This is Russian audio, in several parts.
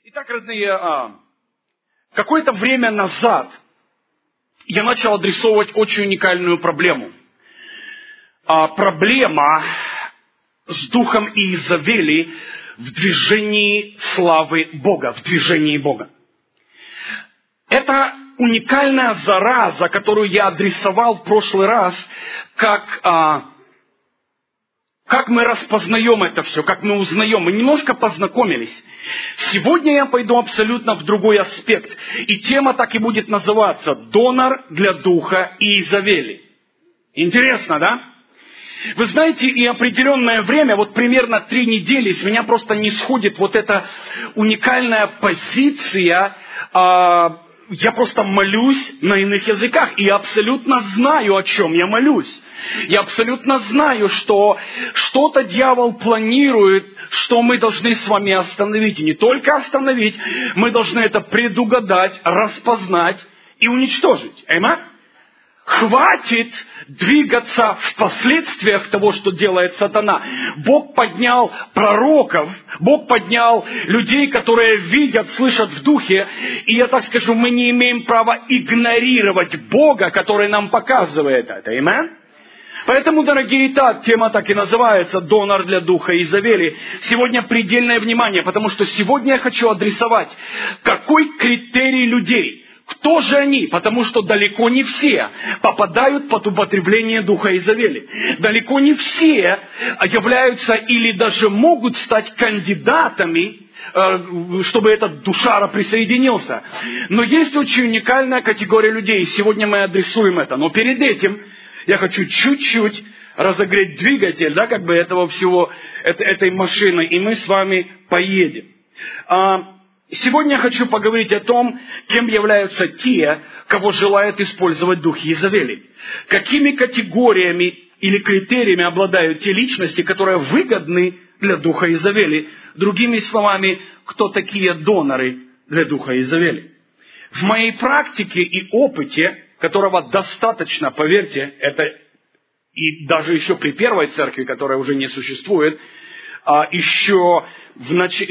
Итак, родные, какое-то время назад я начал адресовывать очень уникальную проблему. Проблема с духом Иезавели в движении славы Бога, в движении Бога. Это уникальная зараза, которую я адресовал в прошлый раз, как мы распознаем это все, как мы узнаем. Мы немножко познакомились. Сегодня я пойду абсолютно в другой аспект. И тема так и будет называться «Донор для духа Иезавели». Интересно, да? Вы знаете, и определенное время, вот примерно 3 недели, с меня просто не сходит вот эта уникальная позиция. Я просто молюсь на иных языках, и я абсолютно знаю, о чем я молюсь. Я абсолютно знаю, что что-то дьявол планирует, что мы должны с вами остановить. И не только остановить, мы должны это предугадать, распознать и уничтожить. Аминь? Хватит двигаться в последствиях того, что делает сатана. Бог поднял пророков, Бог поднял людей, которые видят, слышат в духе. И я так скажу, мы не имеем права игнорировать Бога, который нам показывает это. Аминь? Поэтому, дорогие, тема так и называется «Донор для духа Иезавели». Сегодня предельное внимание, потому что сегодня я хочу адресовать, какой критерий людей. Кто же они? Потому что далеко не все попадают под употребление духа Иезавели. Далеко не все являются или даже могут стать кандидатами, чтобы этот душара присоединился. Но есть очень уникальная категория людей, и сегодня мы адресуем это. Но перед этим я хочу чуть-чуть разогреть двигатель, этого всего, этой машины, и мы с вами поедем. Сегодня я хочу поговорить о том, кем являются те, кого желает использовать дух Иезавели. Какими категориями или критериями обладают те личности, которые выгодны для духа Иезавели. Другими словами, кто такие доноры для духа Иезавели. В моей практике и опыте, которого достаточно, поверьте, это и даже еще при первой церкви, которая уже не существует, еще в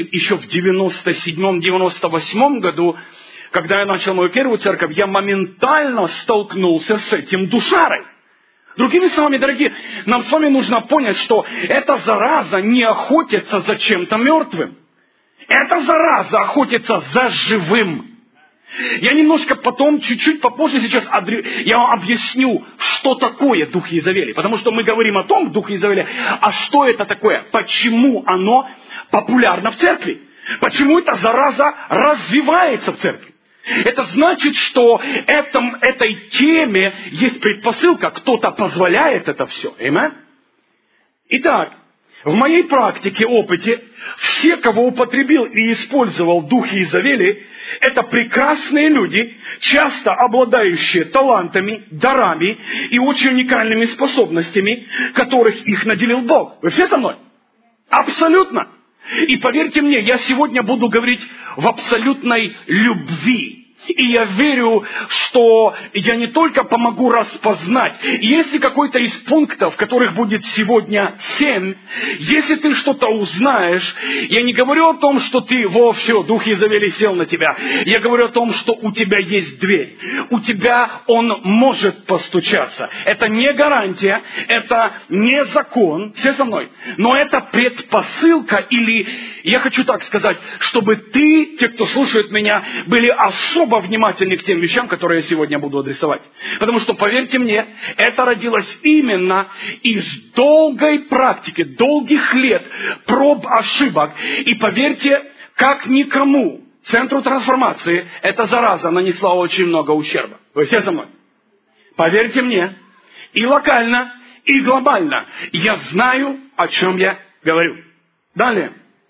97-98 году, когда я начал мою первую церковь, я моментально столкнулся с этим душарой. Другими словами, дорогие, нам с вами нужно понять, что эта зараза не охотится за чем-то мертвым. Эта зараза охотится за живым. Я немножко потом, чуть-чуть попозже сейчас я вам объясню, что такое дух Иезавели. Потому что мы говорим о том, дух Иезавели, а что это такое? Почему оно популярно в церкви? Почему эта зараза развивается в церкви? Это значит, что этой теме есть предпосылка, кто-то позволяет это все. Аминь? Итак, в моей практике, опыте, все, кого употребил и использовал дух Иезавели, это прекрасные люди, часто обладающие талантами, дарами и очень уникальными способностями, которых их наделил Бог. Вы все со мной? Абсолютно. И поверьте мне, я сегодня буду говорить в абсолютной любви. И я верю, что я не только помогу распознать. Если какой-то из пунктов, которых будет сегодня 7, если ты что-то узнаешь, я не говорю о том, что ты, все, дух Иезавели сел на тебя. Я говорю о том, что у тебя есть дверь. У тебя он может постучаться. Это не гарантия, это не закон. Все со мной? Но это предпосылка, или, я хочу так сказать, чтобы ты, те, кто слушает меня, были особо внимательны к тем вещам, которые я сегодня буду адресовать. Потому что, поверьте мне, это родилось именно из долгой практики, долгих лет проб, ошибок. И поверьте, как никому, Центру трансформации, эта зараза нанесла очень много ущерба. Вы все со мной? Поверьте мне, и локально, и глобально. Я знаю, о чем я говорю. Далее.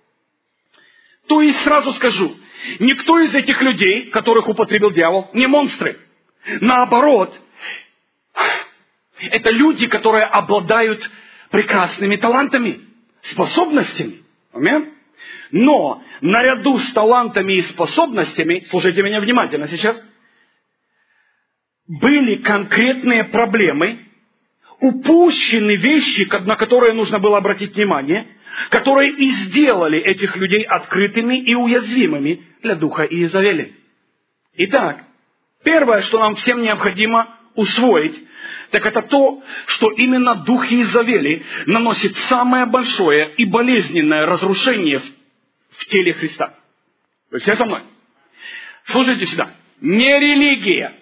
То есть сразу скажу, никто из этих людей, которых употребил дьявол, не монстры. Наоборот, это люди, которые обладают прекрасными талантами, способностями. Аминь. Но наряду с талантами и способностями, слушайте меня внимательно сейчас, были конкретные проблемы, упущены вещи, на которые нужно было обратить внимание, которые и сделали этих людей открытыми и уязвимыми для духа Иезавели. Итак, первое, что нам всем необходимо усвоить, так это то, что именно дух Иезавели наносит самое большое и болезненное разрушение в теле Христа. Вы все со мной? Слушайте сюда. Не религия.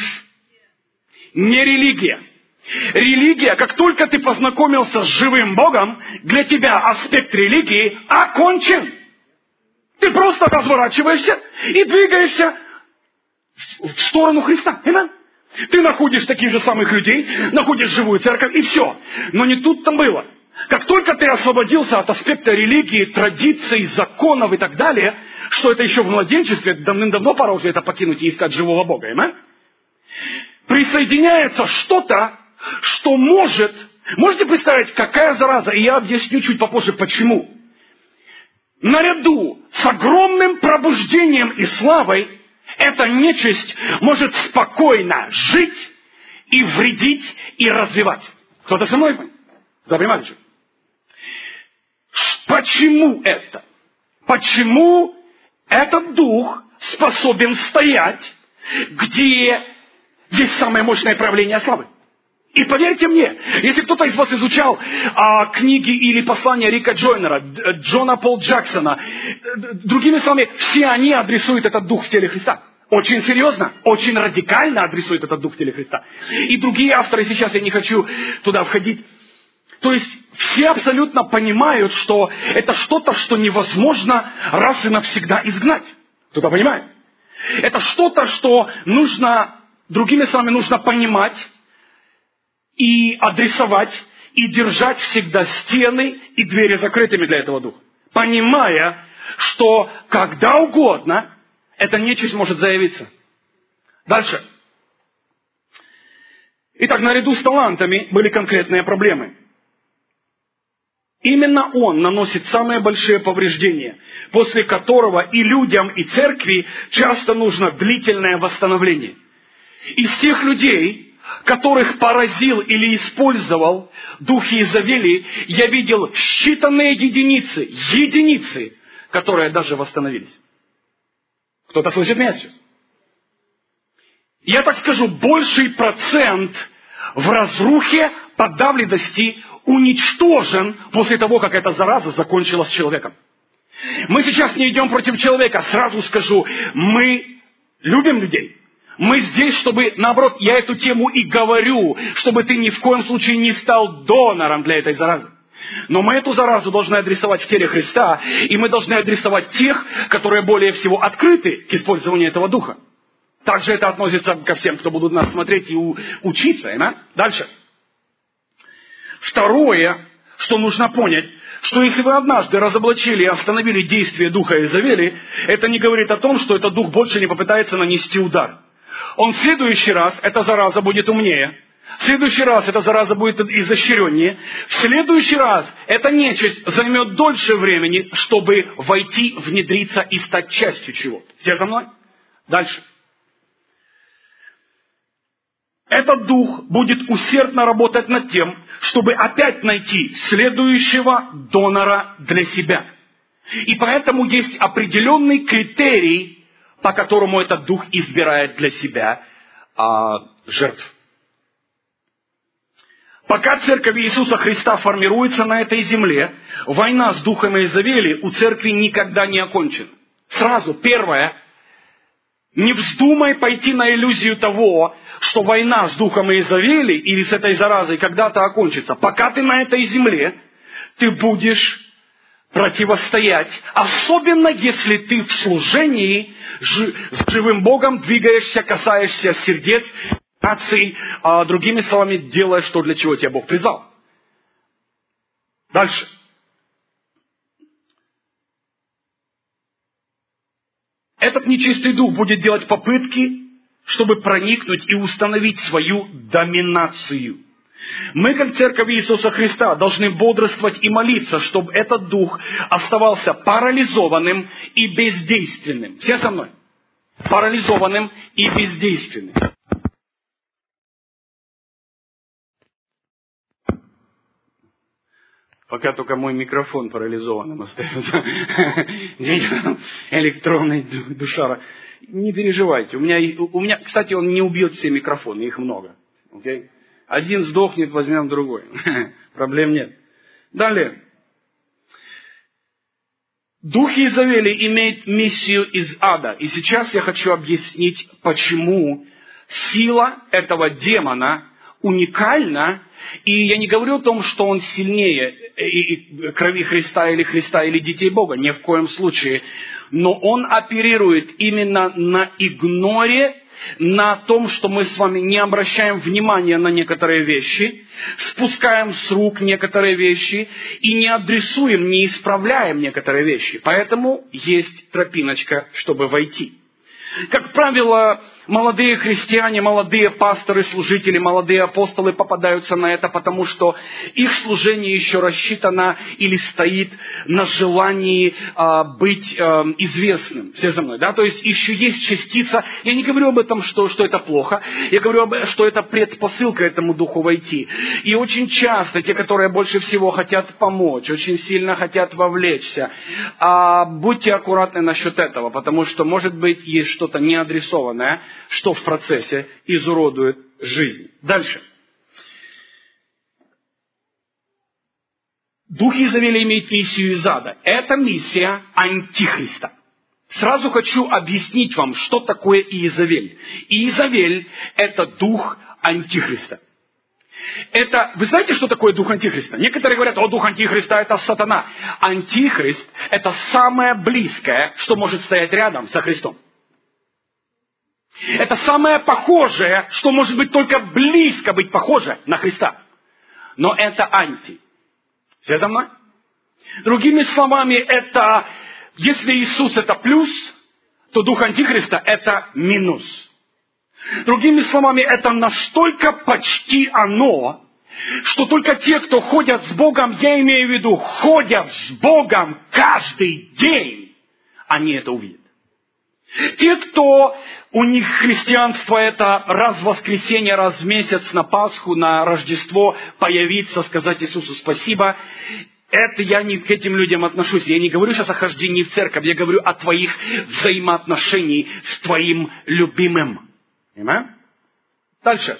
Не религия. Религия, как только ты познакомился с живым Богом, для тебя аспект религии окончен. Ты просто разворачиваешься и двигаешься в сторону Христа. Аминь. Ты находишь таких же самых людей, находишь живую церковь, и все. Но не тут-то было. Как только ты освободился от аспекта религии, традиций, законов и так далее, что это еще в младенчестве, давным-давно пора уже это покинуть и искать живого Бога. Аминь. Присоединяется что-то, что можете представить, какая зараза, и я объясню чуть попозже, почему. Наряду с огромным пробуждением и славой, эта нечисть может спокойно жить и вредить, и развивать. Кто-то со мной? Да, понимаете? Почему это? Почему этот дух способен стоять, где есть самое мощное проявление славы? И поверьте мне, если кто-то из вас изучал книги или послания Рика Джойнера, Джона Пол Джексона, другими словами, все они адресуют этот дух в теле Христа. Очень серьезно, очень радикально адресуют этот дух в теле Христа. И другие авторы, сейчас я не хочу туда входить. То есть все абсолютно понимают, что это что-то, что невозможно раз и навсегда изгнать. Кто-то понимает? Это что-то, что нужно, другими словами, нужно понимать, и адресовать, и держать всегда стены и двери закрытыми для этого духа. Понимая, что когда угодно эта нечисть может заявиться. Дальше. Итак, наряду с талантами были конкретные проблемы. Именно он наносит самые большие повреждения, после которого и людям, и церкви часто нужно длительное восстановление. Из тех людей, которых поразил или использовал дух Иезавели, я видел считанные единицы, которые даже восстановились. Кто-то слышит меня сейчас? Я так скажу, больший процент в разрухе, подавленности уничтожен после того, как эта зараза закончилась с человеком. Мы сейчас не идем против человека, сразу скажу, мы любим людей. Мы здесь, чтобы, наоборот, я эту тему и говорю, чтобы ты ни в коем случае не стал донором для этой заразы. Но мы эту заразу должны адресовать в теле Христа, и мы должны адресовать тех, которые более всего открыты к использованию этого духа. Также это относится ко всем, кто будут нас смотреть и учиться. Дальше. Второе, что нужно понять, что если вы однажды разоблачили и остановили действие духа Иезавели, это не говорит о том, что этот дух больше не попытается нанести удар. Он в следующий раз, эта зараза будет умнее. В следующий раз эта зараза будет изощреннее. В следующий раз эта нечисть займет дольше времени, чтобы войти, внедриться и стать частью чего-то. Все со мной? Дальше. Этот дух будет усердно работать над тем, чтобы опять найти следующего донора для себя. И поэтому есть определенный критерий, по которому этот дух избирает для себя жертв. Пока церковь Иисуса Христа формируется на этой земле, война с духом Иезавели у церкви никогда не окончена. Сразу, первое, не вздумай пойти на иллюзию того, что война с духом Иезавели или с этой заразой когда-то окончится. Пока ты на этой земле, ты будешь противостоять, особенно если ты в служении с живым Богом двигаешься, касаешься сердец, наций, другими словами, делаешь то, для чего тебя Бог призвал. Дальше. Этот нечистый дух будет делать попытки, чтобы проникнуть и установить свою доминацию. Мы, как церковь Иисуса Христа, должны бодрствовать и молиться, чтобы этот дух оставался парализованным и бездейственным. Все со мной? Парализованным и бездейственным. Пока только мой микрофон парализованным остается. Электронный душара. Не переживайте. У меня, кстати, он не убьет все микрофоны, их много. Okay? Один сдохнет, возьмем другой. Проблем нет. Далее. Дух Иезавели имеет миссию из ада. И сейчас я хочу объяснить, почему сила этого демона уникальна. И я не говорю о том, что он сильнее крови Христа или детей Бога. Ни в коем случае. Но он оперирует именно на игноре, на том, что мы с вами не обращаем внимания на некоторые вещи, спускаем с рук некоторые вещи и не адресуем, не исправляем некоторые вещи. Поэтому есть тропиночка, чтобы войти. Как правило, молодые христиане, молодые пасторы, служители, молодые апостолы попадаются на это, потому что их служение еще рассчитано или стоит на желании быть известным. Все со мной, да? То есть еще есть частица. Я не говорю об этом, что это плохо. Я говорю, что это предпосылка этому духу войти. И очень часто те, которые больше всего хотят помочь, очень сильно хотят вовлечься, будьте аккуратны насчет этого, потому что, может быть, есть что-то неадресованное, что в процессе изуродует жизнь. Дальше. Дух Иезавели имеет миссию из ада. Это миссия Антихриста. Сразу хочу объяснить вам, что такое Иезавель. Иезавель – это дух Антихриста. Вы знаете, что такое дух Антихриста? Некоторые говорят, дух Антихриста – это сатана. Антихрист – это самое близкое, что может стоять рядом со Христом. Это самое похожее, что может быть только близко быть похоже на Христа. Но это анти. Все за мной? Другими словами, это, если Иисус это плюс, то дух Антихриста это минус. Другими словами, это настолько почти оно, что только те, кто ходят с Богом, я имею в виду, ходят с Богом каждый день, они это увидят. Те, кто у них христианство это раз в воскресенье, раз в месяц, на Пасху, на Рождество появиться, сказать Иисусу спасибо, это я не к этим людям отношусь. Я не говорю сейчас о хождении в церковь, я говорю о твоих взаимоотношениях с твоим любимым. Понимаешь? Дальше.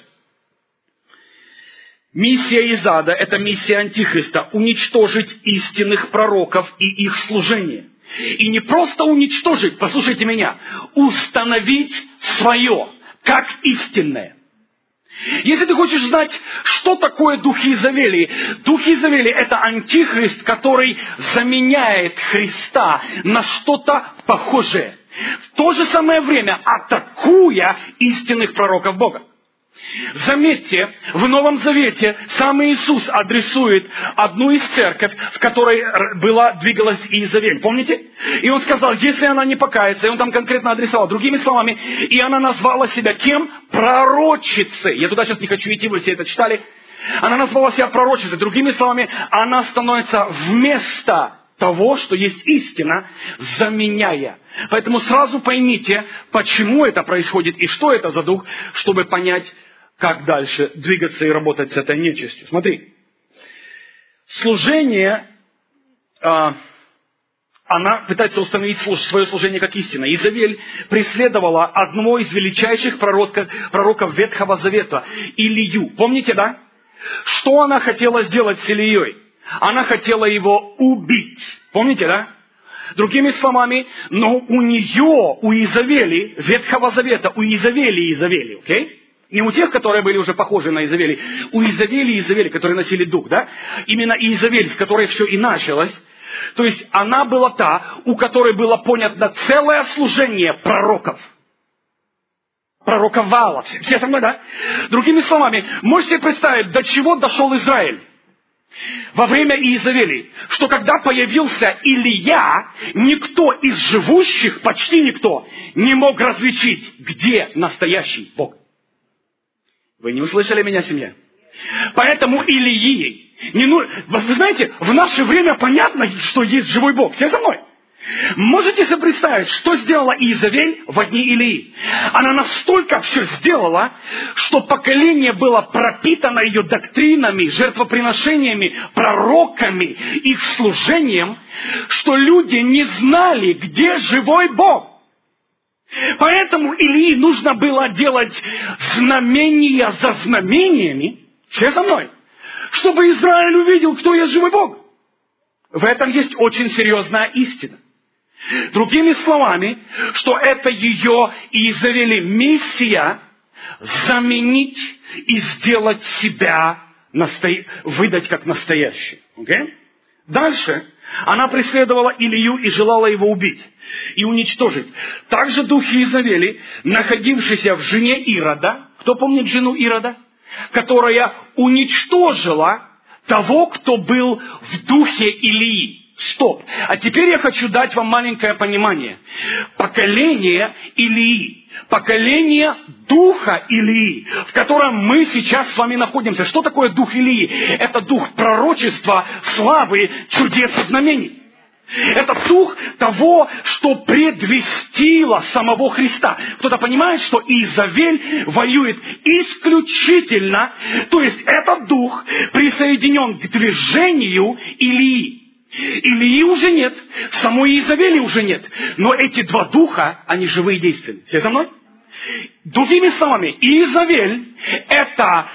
Миссия из ада – это миссия Антихриста – уничтожить истинных пророков и их служение. И не просто уничтожить, послушайте меня, установить свое, как истинное. Если ты хочешь знать, что такое дух Иезавели, дух Иезавели – это антихрист, который заменяет Христа на что-то похожее. В то же самое время атакуя истинных пророков Бога. Заметьте, в Новом Завете сам Иисус адресует одну из церковь, в которой двигалась Иезавель. Помните? И Он сказал, если она не покается, и Он там конкретно адресовал. Другими словами, и она назвала себя кем? Пророчицей. Я туда сейчас не хочу идти, вы все это читали. Она назвала себя пророчицей. Другими словами, она становится вместо того, что есть истина, заменяя. Поэтому сразу поймите, почему это происходит и что это за дух, чтобы понять, как дальше двигаться и работать с этой нечистью. Смотри. Служение, она пытается установить свое служение как истина. Иезавель преследовала одного из величайших пророков Ветхого Завета, Илию. Помните, да? Что она хотела сделать с Илией? Она хотела его убить. Помните, да? Другими словами, но у нее, у Иезавели, Ветхого Завета, у Иезавели, окей? Не у тех, которые были уже похожи на Иезавели, у Иезавели, которые носили дух, да? Именно Иезавель, с которой все и началось. То есть она была та, у которой было понято целое служение пророков. Пророковала. Все со мной, да? Другими словами, можете представить, до чего дошел Израиль во время Иезавели, что когда появился Илия, никто из живущих, почти никто, не мог различить, где настоящий Бог. Вы не услышали меня, семья? Поэтому Илии, вы знаете, в наше время понятно, что есть живой Бог. Все со мной? Можете себе представить, что сделала Иезавель в дни Илии? Она настолько все сделала, что поколение было пропитано ее доктринами, жертвоприношениями, пророками, их служением, что люди не знали, где живой Бог. Поэтому Илии нужно было делать знамения за знамениями, все за мной, чтобы Израиль увидел, кто есть живой Бог. В этом есть очень серьезная истина. Другими словами, что это ее Иезавели миссия заменить и сделать себя, выдать как настоящий. Okay? Дальше она преследовала Илию и желала его убить и уничтожить. Также дух Иезавели, находившийся в жене Ирода, кто помнит жену Ирода? Которая уничтожила того, кто был в духе Илии. Стоп. А теперь я хочу дать вам маленькое понимание. Поколение Илии, поколение духа Илии, в котором мы сейчас с вами находимся. Что такое дух Илии? Это дух пророчества, славы, чудес и знамений. Это дух того, что предвестило самого Христа. Кто-то понимает, что Иезавель воюет исключительно, то есть этот дух присоединен к движению Илии. Илии уже нет, самой Иезавели уже нет. Но эти два духа, они живые и действенны. Все со мной? Другими словами, Иезавель это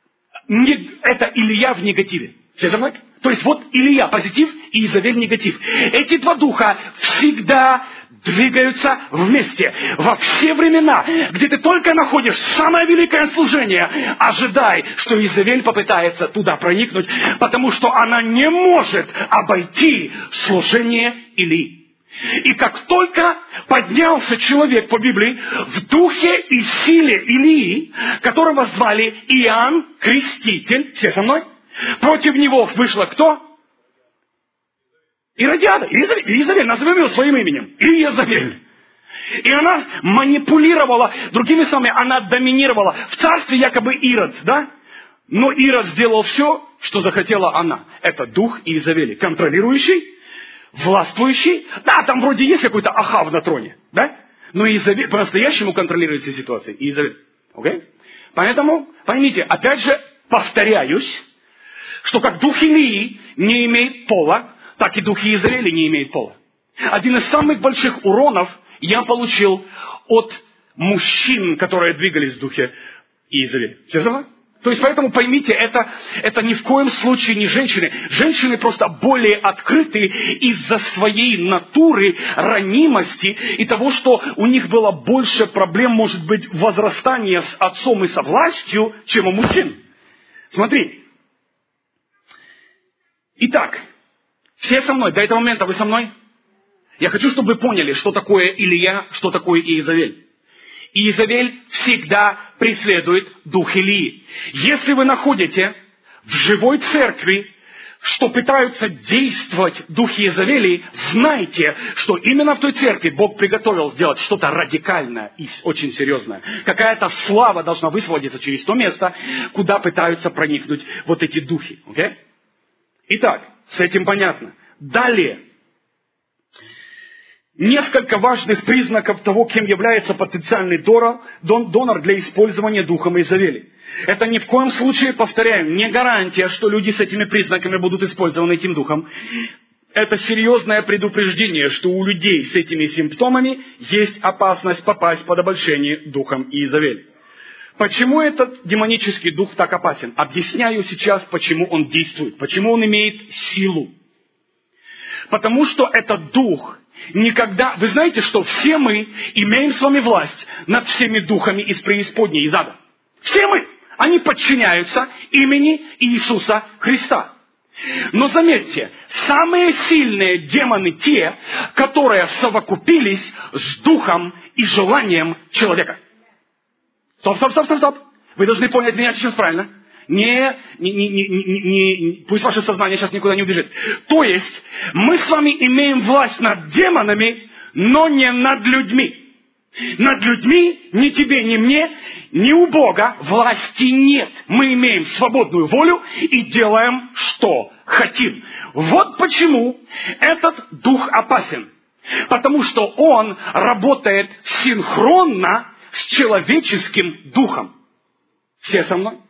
Илия в негативе. Все со мной? То есть вот Илия позитив и Иезавель негатив. Эти два духа всегда двигаются вместе. Во все времена, где ты только находишь самое великое служение, ожидай, что Иезавель попытается туда проникнуть, потому что она не может обойти служение Илии. И как только поднялся человек по Библии в духе и силе Илии, которого звали Иоанн Креститель, все со мной? Против него вышла кто? Иродиада, Иезавель, назовем ее своим именем. Иезавель. И она манипулировала, другими словами, она доминировала. В царстве якобы Ирод, да? Но Ирод сделал все, что захотела она. Это дух Иезавели, контролирующий, властвующий. Да, там вроде есть какой-то Ахав на троне, да? Но Иезавель по-настоящему контролирует все ситуации. Иезавель. Okay? Поэтому, поймите, опять же, повторяюсь, что как дух Илии не имеет пола, так и дух Иезавели не имеет пола. Один из самых больших уронов я получил от мужчин, которые двигались в духе Иезавели. Все. То есть, поэтому поймите, это ни в коем случае не женщины. Женщины просто более открыты из-за своей натуры, ранимости и того, что у них было больше проблем, может быть, возрастания с отцом и со властью, чем у мужчин. Смотри. Итак, все со мной? До этого момента вы со мной? Я хочу, чтобы вы поняли, что такое Илия, что такое Иезавель. Иезавель всегда преследует дух Илии. Если вы находите в живой церкви, что пытаются действовать дух Иезавели, знайте, что именно в той церкви Бог приготовил сделать что-то радикальное и очень серьезное. Какая-то слава должна высвободиться через то место, куда пытаются проникнуть вот эти духи. Okay? Итак, с этим понятно. Далее. Несколько важных признаков того, кем является потенциальный донор для использования духом Иезавели. Это ни в коем случае, повторяем, не гарантия, что люди с этими признаками будут использованы этим духом. Это серьезное предупреждение, что у людей с этими симптомами есть опасность попасть под обольщение духом Иезавели. Почему этот демонический дух так опасен? Объясняю сейчас, почему он действует, почему он имеет силу. Потому что этот дух никогда... Вы знаете, что все мы имеем с вами власть над всеми духами из преисподней, из ада. Все мы! Они подчиняются имени Иисуса Христа. Но заметьте, самые сильные демоны те, которые совокупились с духом и желанием человека. Стоп. Вы должны понять меня сейчас правильно. Пусть ваше сознание сейчас никуда не убежит. То есть, мы с вами имеем власть над демонами, но не над людьми. Над людьми ни тебе, ни мне, ни у Бога власти нет. Мы имеем свободную волю и делаем, что хотим. Вот почему этот дух опасен. Потому что он работает синхронно с человеческим духом. Все со мной?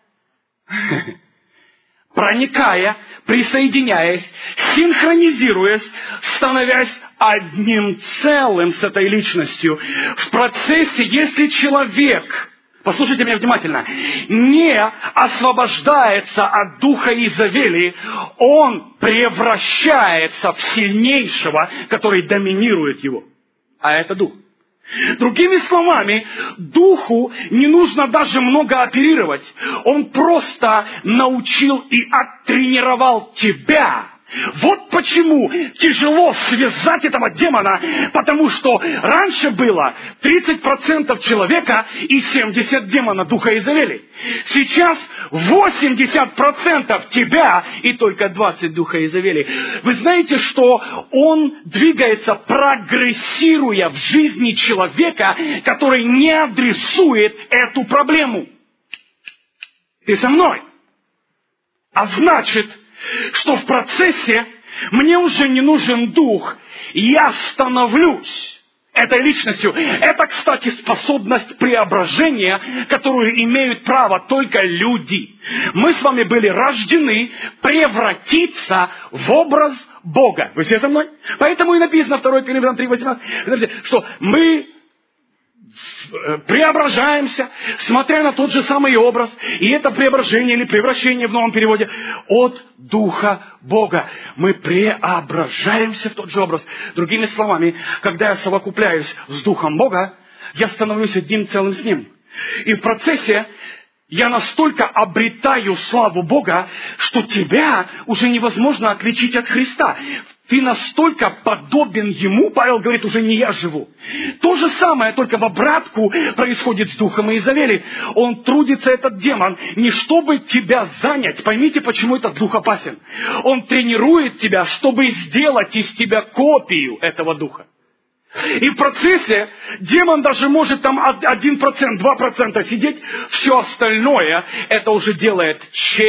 Проникая, присоединяясь, синхронизируясь, становясь одним целым с этой личностью. В процессе, если человек, послушайте меня внимательно, не освобождается от духа Изавели, он превращается в сильнейшего, который доминирует его. А это дух. Другими словами, духу не нужно даже много оперировать. Он просто научил и оттренировал тебя. Вот почему тяжело связать этого демона, потому что раньше было 30% человека и 70% демона духа Изавели. Сейчас 80% тебя и только 20% духа Изавели. Вы знаете, что он двигается, прогрессируя в жизни человека, который не адресует эту проблему. Ты со мной? А значит, что в процессе мне уже не нужен дух, я становлюсь этой личностью. Это, кстати, способность преображения, которую имеют право только люди. Мы с вами были рождены превратиться в образ Бога. Вы все со мной? Поэтому и написано 2 Коринфянам 3:18, что мы преображаемся, смотря на тот же самый образ, и это преображение или превращение в новом переводе от Духа Бога. Мы преображаемся в тот же образ. Другими словами, когда я совокупляюсь с Духом Бога, я становлюсь одним целым с Ним. И в процессе я настолько обретаю славу Бога, что тебя уже невозможно отличить от Христа. Ты настолько подобен Ему, Павел говорит, уже не я живу. То же самое, только в обратку происходит с Духом Изавели. Он трудится, этот демон, не чтобы тебя занять. Поймите, почему этот дух опасен. Он тренирует тебя, чтобы сделать из тебя копию этого духа. И в процессе демон даже может там 1%, 2% сидеть, все остальное это уже делает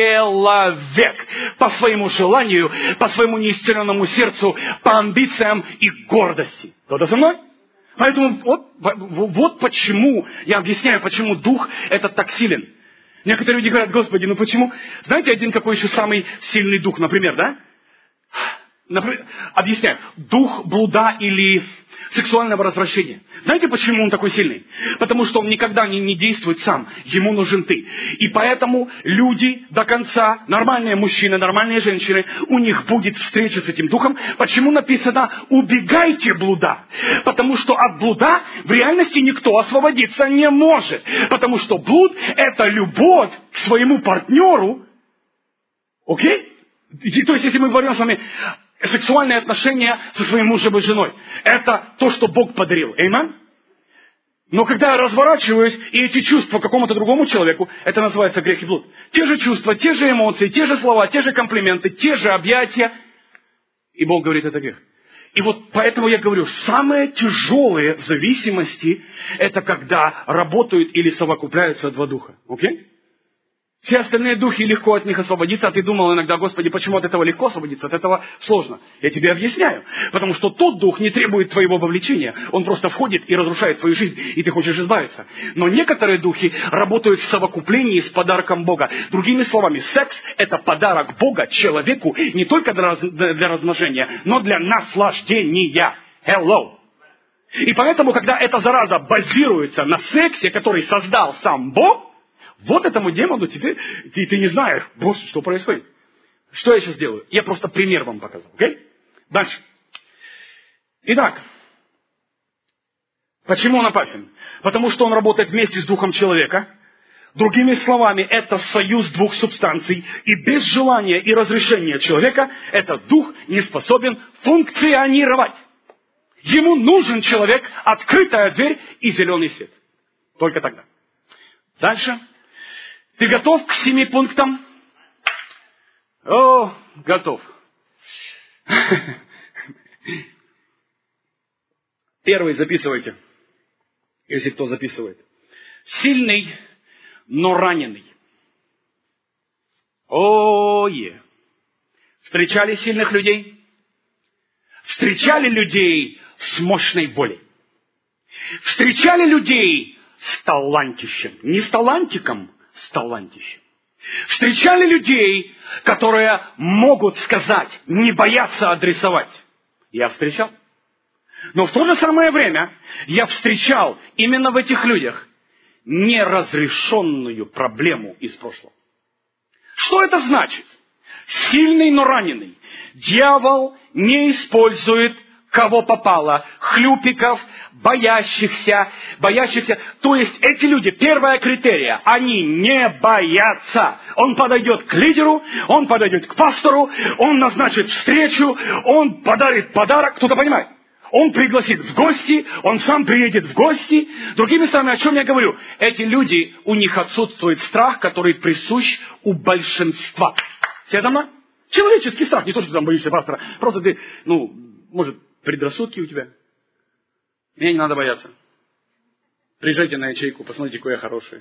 человек по своему желанию, по своему неисцеленному сердцу, по амбициям и гордости. Кто-то со мной? Поэтому вот почему, я объясняю, почему дух этот так силен. Некоторые люди говорят: Господи, ну почему? Знаете, один какой еще самый сильный дух, например, да? Например, объясняю. Дух блуда или сексуального развращения. Знаете, почему он такой сильный? Потому что он никогда не действует сам. Ему нужен ты. И поэтому люди до конца, нормальные мужчины, нормальные женщины, у них будет встреча с этим духом. Почему написано «убегайте блуда»? Потому что от блуда в реальности никто освободиться не может. Потому что блуд – это любовь к своему партнеру. Окей? То есть, если мы говорим с вами сексуальные отношения со своим мужем и женой, это то, что Бог подарил. Аминь? Но когда я разворачиваюсь, и эти чувства какому-то другому человеку, это называется грех и блуд. Те же чувства, те же эмоции, те же слова, те же комплименты, те же объятия. И Бог говорит, это грех. И вот поэтому я говорю, самые тяжелые зависимости, это когда работают или совокупляются два духа. Окей? Все остальные духи, легко от них освободиться, а ты думал иногда: Господи, почему от этого легко освободиться, от этого сложно? Я тебе объясняю. Потому что тот дух не требует твоего вовлечения. Он просто входит и разрушает твою жизнь, и ты хочешь избавиться. Но некоторые духи работают в совокуплении с подарком Бога. Другими словами, секс – это подарок Бога человеку не только для размножения, но для наслаждения. Hello! И поэтому, когда эта зараза базируется на сексе, который создал сам Бог, вот этому демону теперь ты не знаешь, Боже, что происходит. Что я сейчас делаю? Я просто пример вам показал. Окей? Дальше. Итак, почему он опасен? Потому что он работает вместе с духом человека. Другими словами, это союз двух субстанций. И без желания и разрешения человека этот дух не способен функционировать. Ему нужен человек, открытая дверь и зеленый свет. Только тогда. Дальше. Ты готов к 7 пунктам? О, готов. Первый записывайте, если кто записывает. Сильный, но раненый. Встречали сильных людей? встречали людей с мощной волей. Встречали людей с талантищем. Не с талантиком, с талантищем. Встречали людей, которые могут сказать, не боятся адресовать. Я встречал. Но в то же самое время я встречал именно в этих людях неразрешенную проблему из прошлого. Что это значит? Сильный, но раненый. Дьявол не использует кого попало, хлюпиков, боящихся. То есть эти люди, первое критерия, они не боятся. Он подойдет к лидеру, он подойдет к пастору, он назначит встречу, он подарит подарок. Кто-то понимает? Он пригласит в гости, он сам приедет в гости. Другими словами, о чем я говорю? Эти люди, у них отсутствует страх, который присущ у большинства. Все за мной? Человеческий страх, не то, что ты там боишься пастора. Просто ты, может, предрассудки у тебя. Мне не надо бояться. Приезжайте на ячейку, посмотрите, какой я хороший.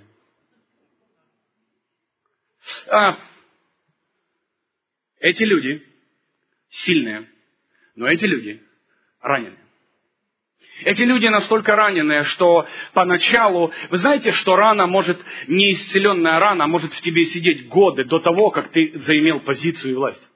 Эти люди сильные, но эти люди раненые. Эти люди настолько раненые, что поначалу... Вы знаете, что рана может, неисцеленная рана может в тебе сидеть годы до того, как ты заимел позицию и власть.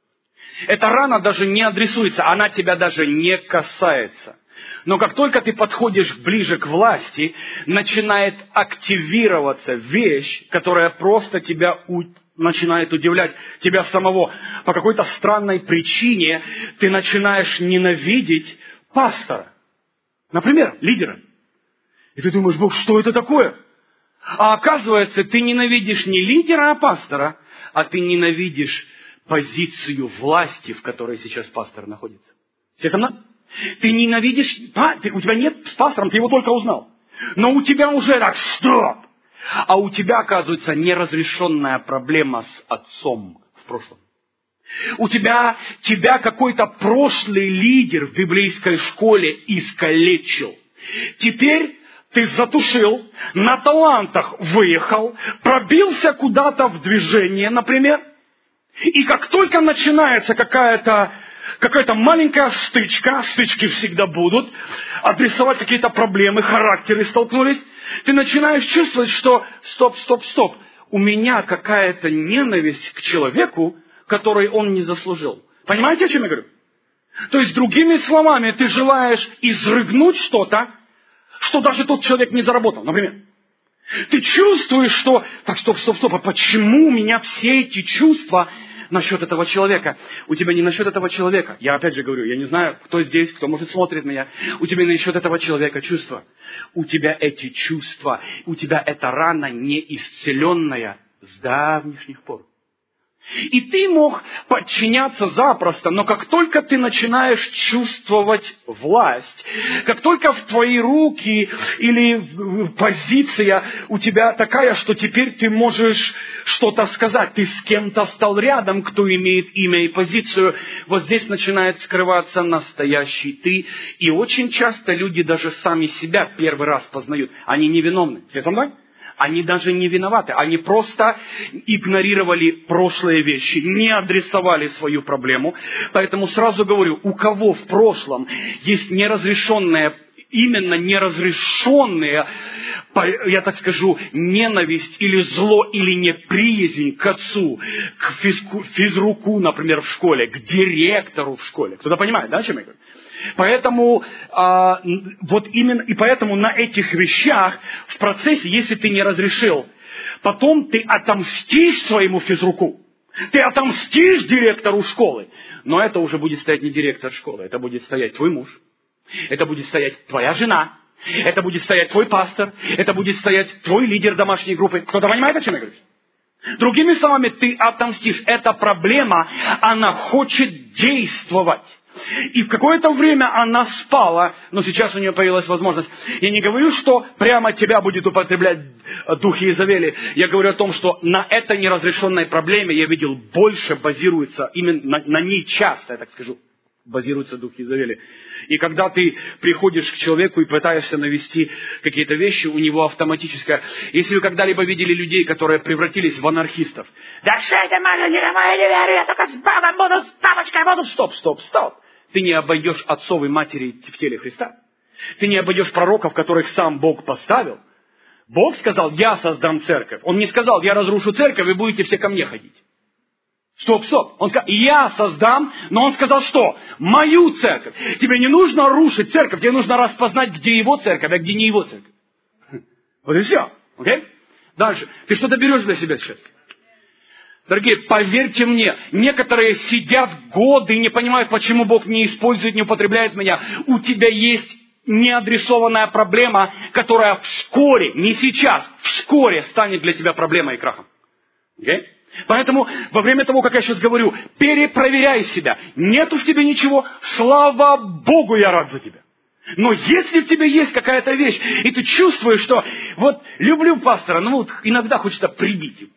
Эта рана даже не адресуется, она тебя даже не касается. Но как только ты подходишь ближе к власти, начинает активироваться вещь, которая просто тебя начинает удивлять, тебя самого. По какой-то странной причине ты начинаешь ненавидеть пастора. Например, лидера. И ты думаешь, Бог, что это такое? А оказывается, ты ненавидишь не лидера, а пастора, а ты ненавидишь позицию власти, в которой сейчас пастор находится. Все со мной? Ты ненавидишь... у тебя нет с пастором, ты его только узнал. Но у тебя уже так, стоп! А у тебя, оказывается, неразрешенная проблема с отцом в прошлом. У тебя какой-то прошлый лидер в библейской школе искалечил. Теперь ты затушил, на талантах выехал, пробился куда-то в движение, например. И как только начинается какая-то маленькая стычка, стычки всегда будут, адресовать какие-то проблемы, характеры столкнулись, ты начинаешь чувствовать, что стоп, у меня какая-то ненависть к человеку, который он не заслужил. Понимаете, о чем я говорю? То есть, другими словами, ты желаешь изрыгнуть что-то, что даже тот человек не заработал, например. Ты чувствуешь, что... Так, стоп, а почему у меня все эти чувства насчет этого человека? У тебя не насчет этого человека. Я опять же говорю, я не знаю, кто здесь, кто, может, смотрит меня. У тебя не насчет этого человека чувства. У тебя эти чувства, у тебя эта рана неисцеленная с давнишних пор. И ты мог подчиняться запросто, но как только ты начинаешь чувствовать власть, как только в твои руки или позиция у тебя такая, что теперь ты можешь что-то сказать, ты с кем-то стал рядом, кто имеет имя и позицию, вот здесь начинает скрываться настоящий ты. И очень часто люди даже сами себя первый раз познают. Они невиновны. Все со мной? Они даже не виноваты. Они просто игнорировали прошлые вещи, не адресовали свою проблему. Поэтому сразу говорю, у кого в прошлом есть неразрешенная, именно неразрешенная, я так скажу, ненависть или зло, или неприязнь к отцу, к физруку, например, в школе, к директору в школе. Кто-то понимает, да, о чем я говорю? Поэтому, вот именно, и поэтому на этих вещах в процессе, если ты не разрешил, потом ты отомстишь своему физруку, ты отомстишь директору школы, но это уже будет стоять не директор школы, это будет стоять твой муж, это будет стоять твоя жена, это будет стоять твой пастор, это будет стоять твой лидер домашней группы. Кто-то понимает, о чем я говорю? Другими словами, ты отомстишь. Эта проблема, она хочет действовать. И в какое-то время она спала, но сейчас у нее появилась возможность. Я не говорю, что прямо тебя будет употреблять дух Иезавели. Я говорю о том, что на этой неразрешенной проблеме, я видел, больше базируется, именно на ней часто, я так скажу, базируется дух Иезавели. И когда ты приходишь к человеку и пытаешься навести какие-то вещи, у него автоматическое... Если вы когда-либо видели людей, которые превратились в анархистов. Да что это, я не верю, я только с Богом буду, с папочкой буду. Стоп. ты не обойдешь отцов и матери в теле Христа. Ты не обойдешь пророков, которых сам Бог поставил. Бог сказал, я создам церковь. Он не сказал, я разрушу церковь, и будете все ко мне ходить. Стоп. Он сказал, я создам, но он сказал, что? Мою церковь. Тебе не нужно рушить церковь, тебе нужно распознать, где его церковь, а где не его церковь. Вот и все. Окей? Дальше. Ты что-то берешь для себя сейчас? Дорогие, поверьте мне, некоторые сидят годы и не понимают, почему Бог не использует, не употребляет меня. У тебя есть неадресованная проблема, которая вскоре, не сейчас, вскоре станет для тебя проблемой и крахом. Okay? Поэтому во время того, как я сейчас говорю, перепроверяй себя. Нету в тебе ничего, слава Богу, я рад за тебя. Но если в тебе есть какая-то вещь, и ты чувствуешь, что вот люблю пастора, но вот иногда хочется прибить его.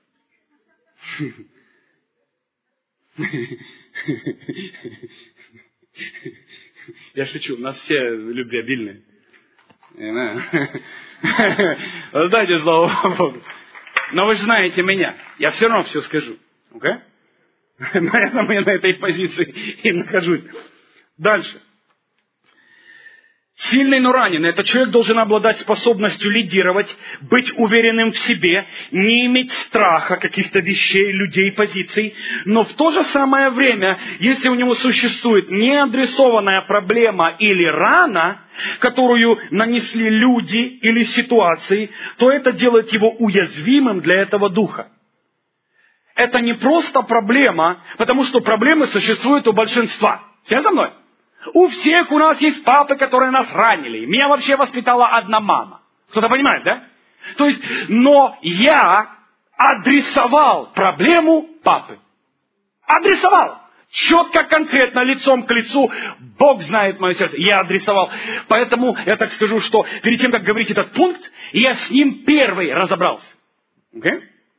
Я шучу, у нас все любвеобильные. Дайте слава Богу. Но вы же знаете меня. Я все равно все скажу. Okay? Поэтому я на этой позиции и нахожусь. Дальше. Сильный, но раненый. Этот человек должен обладать способностью лидировать, быть уверенным в себе, не иметь страха каких-то вещей, людей, позиций. Но в то же самое время, если у него существует неадресованная проблема или рана, которую нанесли люди или ситуации, то это делает его уязвимым для этого духа. Это не просто проблема, потому что проблемы существуют у большинства. Все за мной? У всех у нас есть папы, которые нас ранили. Меня вообще воспитала одна мама. Кто-то понимает, да? То есть, но я адресовал проблему папы. Адресовал. Четко, конкретно, лицом к лицу. Бог знает мое сердце. Я адресовал. Поэтому я так скажу, что перед тем, как говорить этот пункт, я с ним первый разобрался. Okay?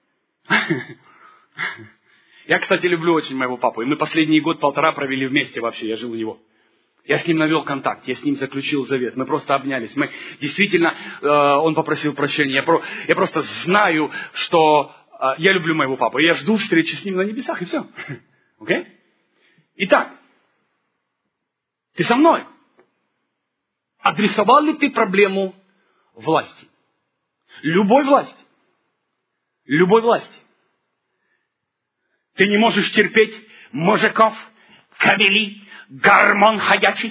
Я, кстати, люблю очень моего папу. И мы последний год-полтора провели вместе вообще. Я жил у него. Я с ним навел контакт, я с ним заключил завет. Мы просто обнялись. Мы действительно, он попросил прощения. Я просто знаю, что я люблю моего папу. И я жду встречи с ним на небесах, и все. Okay? Итак, ты со мной? Адресовал ли ты проблему власти? Любой власти. Любой власти. Ты не можешь терпеть мужиков, кобелей, гормон ходячий.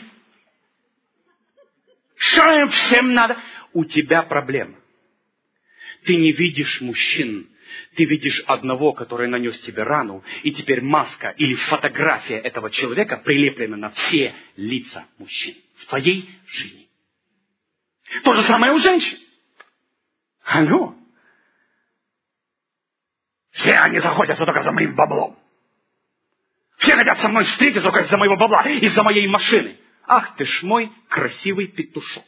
Что им всем надо? У тебя проблема. Ты не видишь мужчин. Ты видишь одного, который нанес тебе рану, и теперь маска или фотография этого человека прилеплена на все лица мужчин в твоей жизни. То же самое у женщин. Алло. Все они заходятся только за моим баблом. Все хотят со мной встретиться только из-за моего бабла, из-за моей машины. Ах ты ж мой красивый петушок.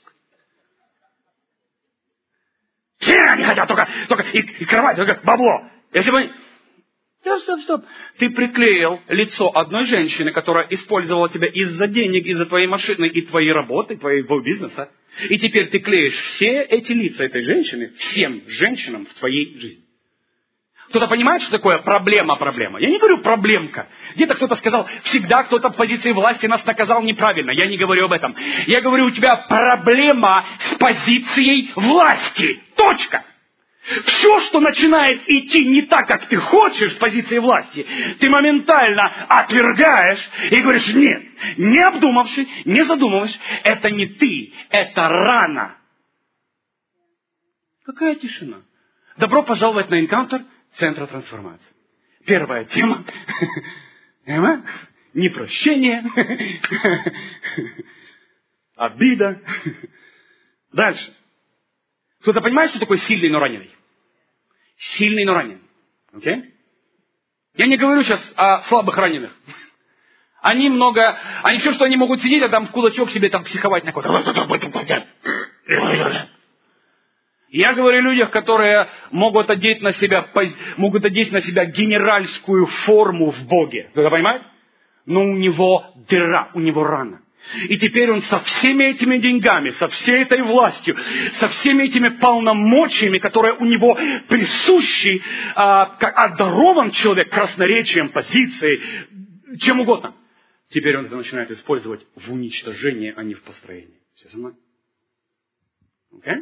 Все они хотят только и кровать, только бабло. Если бы... Стоп. Ты приклеил лицо одной женщины, которая использовала тебя из-за денег, из-за твоей машины и твоей работы, твоего бизнеса. И теперь ты клеишь все эти лица этой женщины всем женщинам в твоей жизни. Кто-то понимает, что такое проблема? Я не говорю проблемка. Где-то кто-то сказал, всегда кто-то в позиции власти нас наказал неправильно. Я не говорю об этом. Я говорю, у тебя проблема с позицией власти. Точка. Все, что начинает идти не так, как ты хочешь с позиции власти, ты моментально отвергаешь и говоришь, нет, не обдумавшись, не задумываясь, это не ты, это рана. Какая тишина. Добро пожаловать на энкаунтер Центра трансформации. Первая тема. Непрощение. Обида. Дальше. Кто-то понимает, что такое сильный, но раненый? Сильный, но раненый. Okay? Я не говорю сейчас о слабых раненых. Они все, что они могут сидеть, а там в кулачок себе там психовать на кого-то. Я говорю о людях, которые могут одеть на себя генеральскую форму в Боге. Кто-то понимает? Но у него дыра, у него рана. И теперь он со всеми этими деньгами, со всей этой властью, со всеми этими полномочиями, которые у него присущи, как одарован человек красноречием, позицией, чем угодно. теперь он это начинает использовать в уничтожении, а не в построении. Все со мной? Окей?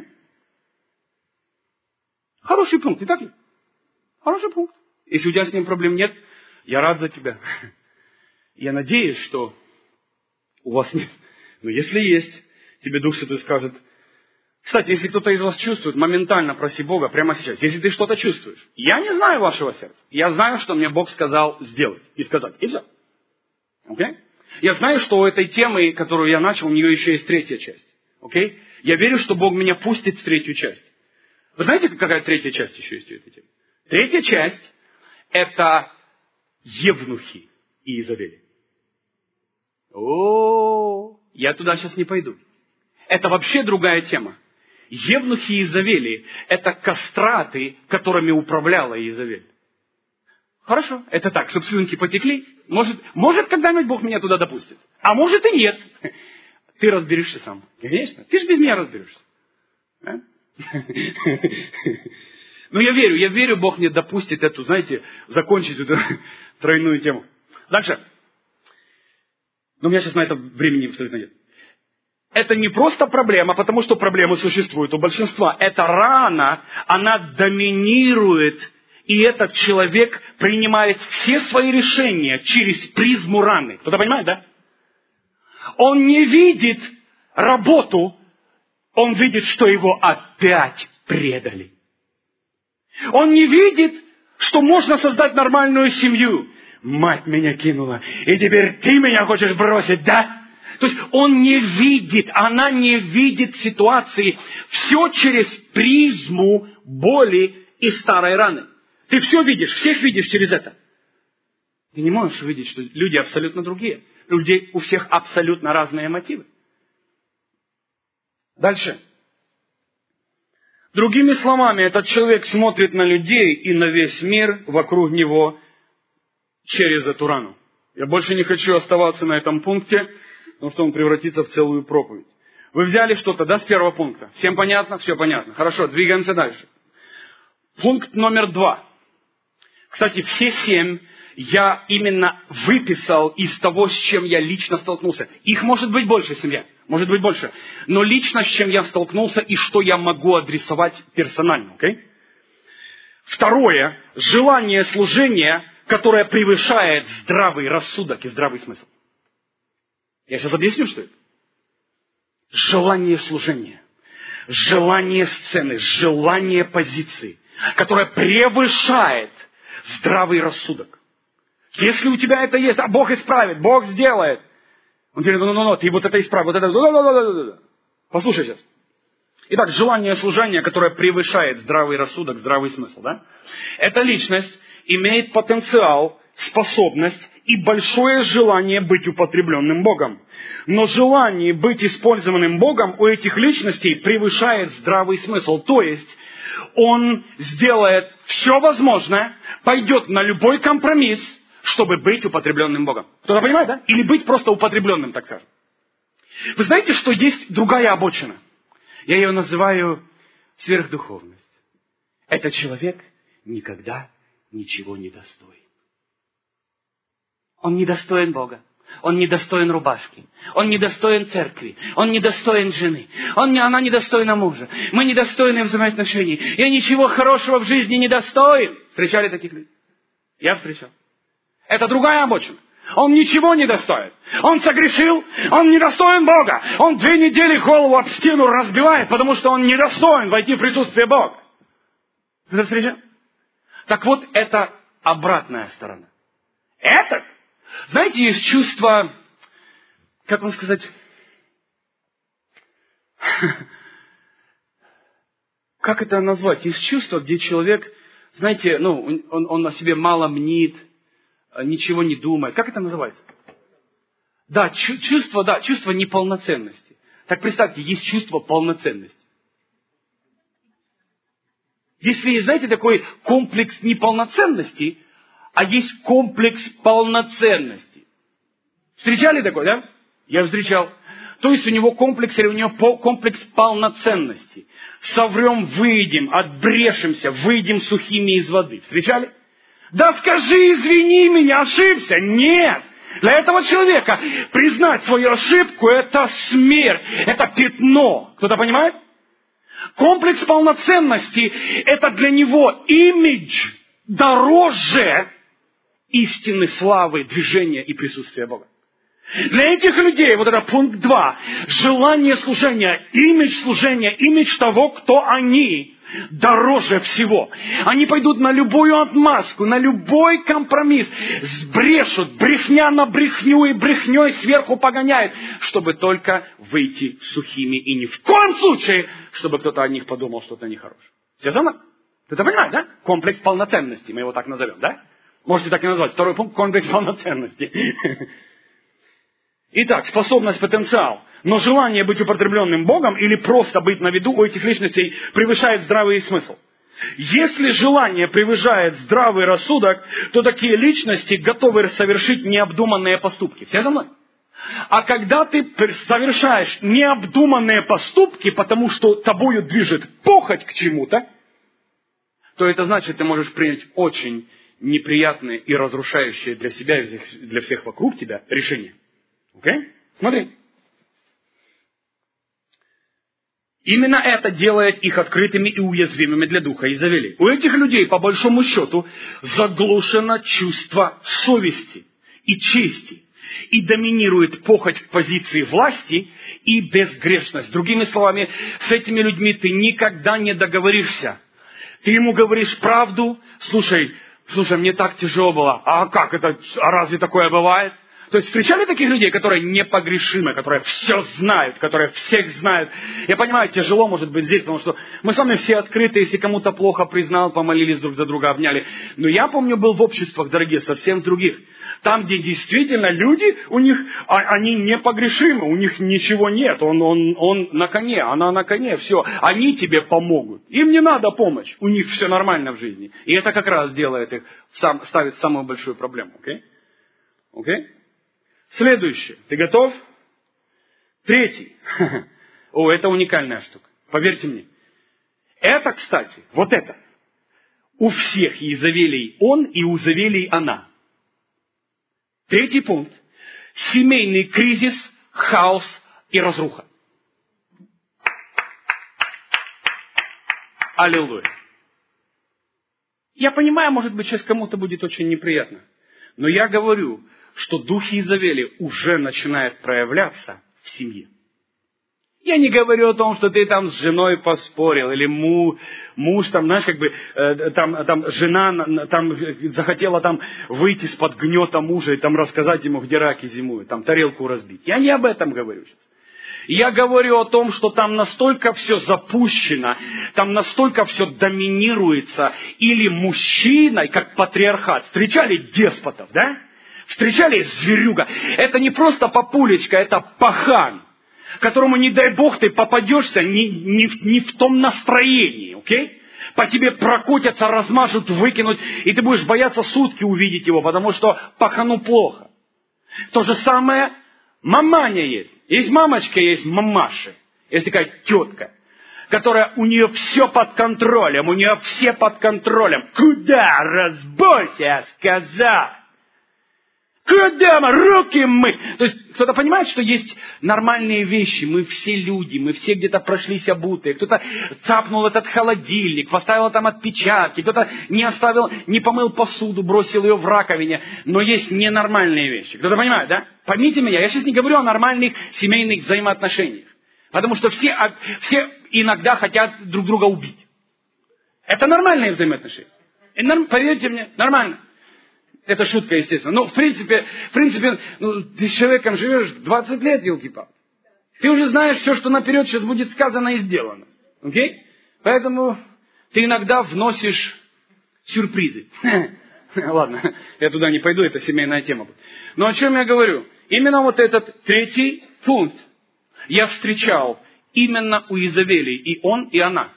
Хороший пункт, не так ли? Хороший пункт. Если у тебя с ним проблем нет, я рад за тебя. Я надеюсь, что у вас нет. Но если есть, тебе Дух Святой скажет. Кстати, если кто-то из вас чувствует, моментально проси Бога прямо сейчас. Если ты что-то чувствуешь, я не знаю вашего сердца. Я знаю, что мне Бог сказал сделать и сказать. И все. Окей? Я знаю, что у этой темы, которую я начал, у нее еще есть третья часть. Окей? Я верю, что Бог меня пустит в третью часть. Вы знаете, какая третья часть еще есть у этой темы? Третья часть – это евнухи и Иезавели. Я туда сейчас не пойду. Это вообще другая тема. Евнухи и Иезавели – это кастраты, которыми управляла Иезавель. Хорошо, это так, чтобы слюнки потекли. Может когда-нибудь Бог меня туда допустит. А может и нет. Ты разберешься сам. Конечно, ты же без меня разберешься. А? Ну, я верю, Бог мне допустит эту, знаете, закончить эту тройную тему. Дальше. Но у меня сейчас на это времени абсолютно нет. Это не просто проблема, потому что проблемы существуют у большинства. Эта рана, она доминирует, и этот человек принимает все свои решения через призму раны. Кто-то понимает, да? Он не видит работу, он видит, что его опять предали. Он не видит, что можно создать нормальную семью. Мать меня кинула, и теперь ты меня хочешь бросить, да? То есть он не видит, она не видит ситуации. Все через призму боли и старой раны. Ты все видишь, всех видишь через это. Ты не можешь увидеть, что люди абсолютно другие. У всех абсолютно разные мотивы. Дальше. Другими словами, этот человек смотрит на людей и на весь мир вокруг него через эту рану. Я больше не хочу оставаться на этом пункте, потому что он превратится в целую проповедь. Вы взяли что-то, да, с первого пункта? Всем понятно? Все понятно. Хорошо, двигаемся дальше. Пункт номер 2. Кстати, все 7 я именно выписал из того, с чем я лично столкнулся. Их может быть больше, семья. Может быть больше. Но лично с чем я столкнулся и что я могу адресовать персонально. Okay? Второе. Желание служения, которое превышает здравый рассудок и здравый смысл. Я сейчас объясню, что это. Желание служения. Желание сцены. Желание позиции. Которое превышает здравый рассудок. Если у тебя это есть, а Бог исправит, Бог сделает. Он говорит, ну, ты вот это исправь, вот это. Послушай сейчас. Итак, желание служения, которое превышает здравый рассудок, здравый смысл, да? Эта личность имеет потенциал, способность и большое желание быть употребленным Богом. Но желание быть использованным Богом у этих личностей превышает здравый смысл. То есть, он сделает все возможное, пойдет на любой компромисс, чтобы быть употребленным Богом. Кто-то понимает, да? Или быть просто употребленным, так скажем. Вы знаете, что есть другая обочина? Я ее называю сверхдуховность. Этот человек никогда ничего не достоин. Он не достоин Бога. Он не достоин рубашки. Он не достоин церкви. Он не достоин жены. Она не достойна мужа. Мы не достойны взаимоотношений. Я ничего хорошего в жизни не достоин. Встречали таких людей? Я встречал. Это другая обочина. Он ничего не достоин. Он согрешил, он не достоин Бога. Он 2 недели голову об стену разбивает, потому что он не достоин войти в присутствие Бога. Вы встречали? Так вот, это обратная сторона. Этот, знаете, есть чувство, как вам сказать, как это назвать? Есть чувство, где человек, знаете, он о себе мало мнит, ничего не думает. Как это называется? Да, чувство неполноценности. Так представьте, есть чувство полноценности. Если, знаете, такой комплекс неполноценности, а есть комплекс полноценности. Встречали такой, да? Я встречал. То есть у него комплекс полноценности. Соврем, выйдем, отбрешемся, выйдем сухими из воды. Встречали? Да скажи, извини меня, ошибся. Нет. Для этого человека признать свою ошибку – это смерть, это пятно. Кто-то понимает? Комплекс полноценности – это для него имидж дороже истины, славы, движения и присутствия Бога. Для этих людей, вот это пункт 2, желание служения, имидж того, кто они, дороже всего. Они пойдут на любую отмазку, на любой компромисс, сбрешут, брехня на брехню и брехней сверху погоняет, чтобы только выйти сухими и ни в коем случае, чтобы кто-то о них подумал что-то нехорошее. Все знают? Ты это понимаешь, да? Комплекс полноценности, мы его так назовем, да? Можете так и назвать. Второй пункт – комплекс полноценности. Итак, способность, потенциал. Но желание быть употребленным Богом или просто быть на виду у этих личностей превышает здравый смысл. Если желание превышает здравый рассудок, то такие личности готовы совершить необдуманные поступки. Все за мной? А когда ты совершаешь необдуманные поступки, потому что тобою движет похоть к чему-то, то это значит, ты можешь принять очень неприятные и разрушающие для себя и для всех вокруг тебя решения. Окей? Смотри. Именно это делает их открытыми и уязвимыми для духа Иезавели. У этих людей, по большому счету, заглушено чувство совести и чести. И доминирует похоть в позиции власти и безгрешность. Другими словами, с этими людьми ты никогда не договоришься. Ты ему говоришь правду. Слушай, мне так тяжело было. А как это? А разве такое бывает? То есть встречали таких людей, которые непогрешимы, которые все знают, которые всех знают. Я понимаю, тяжело может быть здесь, потому что мы с вами все открыты, если кому-то плохо признал, помолились друг за друга, обняли. Но я помню, был в обществах, дорогие, совсем других. Там, где действительно люди, у них, они непогрешимы, у них ничего нет. Он на коне, она на коне, все. Они тебе помогут. Им не надо помощь. У них все нормально в жизни. И это как раз делает их, ставит самую большую проблему. Окей? Следующее. Ты готов? Третий. О, это уникальная штука. Поверьте мне. Это, кстати, вот это. У всех Иезавелей он и у Завелей она. Третий пункт. Семейный кризис, хаос и разруха. Аллилуйя. Я понимаю, может быть, сейчас кому-то будет очень неприятно. Но я говорю, что дух Иезавели уже начинает проявляться в семье. Я не говорю о том, что ты там с женой поспорил, или муж там, знаешь, как бы, там жена там захотела там выйти из-под гнета мужа и там рассказать ему, где раки зимуют, там тарелку разбить. Я не об этом говорю сейчас. Я говорю о том, что там настолько все запущено, там настолько все доминируется, или мужчиной, как патриархат. Встречали деспотов, да? Встречали зверюга. Это не просто папулечка, это пахан, которому, не дай бог, ты попадешься не в том настроении, окей? По тебе прокутятся, размажут, выкинут, и ты будешь бояться сутки увидеть его, потому что пахану плохо. То же самое маманя есть. Есть мамочка, есть мамаша. Есть такая тетка, которая у нее все под контролем, у нее все под контролем. Куда? Разбойся, я сказал. Куда мы? Руки мы! То есть, кто-то понимает, что есть нормальные вещи. Мы все люди, мы все где-то прошлись обутые. Кто-то цапнул этот холодильник, поставил там отпечатки. Кто-то не помыл посуду, бросил ее в раковине. Но есть ненормальные вещи. Кто-то понимает, да? Поймите меня, я сейчас не говорю о нормальных семейных взаимоотношениях. Потому что все иногда хотят друг друга убить. Это нормальные взаимоотношения. Поверьте мне, нормально. Это шутка, естественно. Но, в принципе, ты с человеком живешь 20 лет, елки-палки. Ты уже знаешь все, что наперед сейчас будет сказано и сделано. Окей? Поэтому ты иногда вносишь сюрпризы. Ладно, я туда не пойду, это семейная тема. Но о чем я говорю? Именно вот этот третий пункт я встречал именно у Иезавели. И он, и она.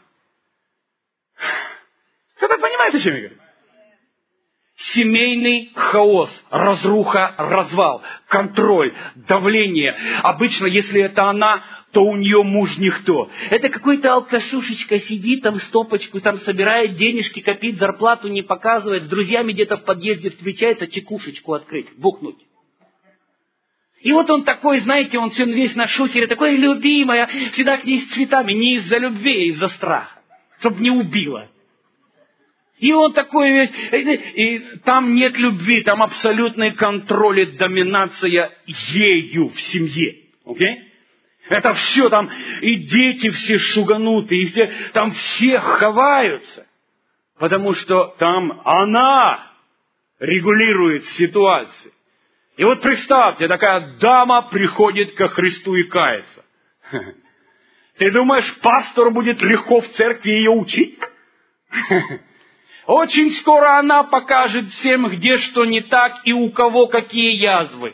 Кто-то понимает, о чем я говорю? Семейный хаос, разруха, развал, контроль, давление. Обычно, если это она, то у нее муж никто. Это какой-то алкашушечка сидит, там стопочку, там собирает денежки, копит, зарплату не показывает, с друзьями где-то в подъезде встречается, чекушечку открыть, бухнуть. И вот он такой, знаете, он все весь на шухере, такой любимая, всегда к ней с цветами, не из-за любви, а из-за страха, чтобы не убила. И он такой весь, и там нет любви, там абсолютный контроль и доминация ею в семье. Окей? Это все там, и дети все шугануты, и все, там все ховаются. Потому что там она регулирует ситуацию. И вот представьте, такая дама приходит ко Христу и кается. Ты думаешь, пастору будет легко в церкви ее учить? Очень скоро она покажет всем, где что не так и у кого какие язвы.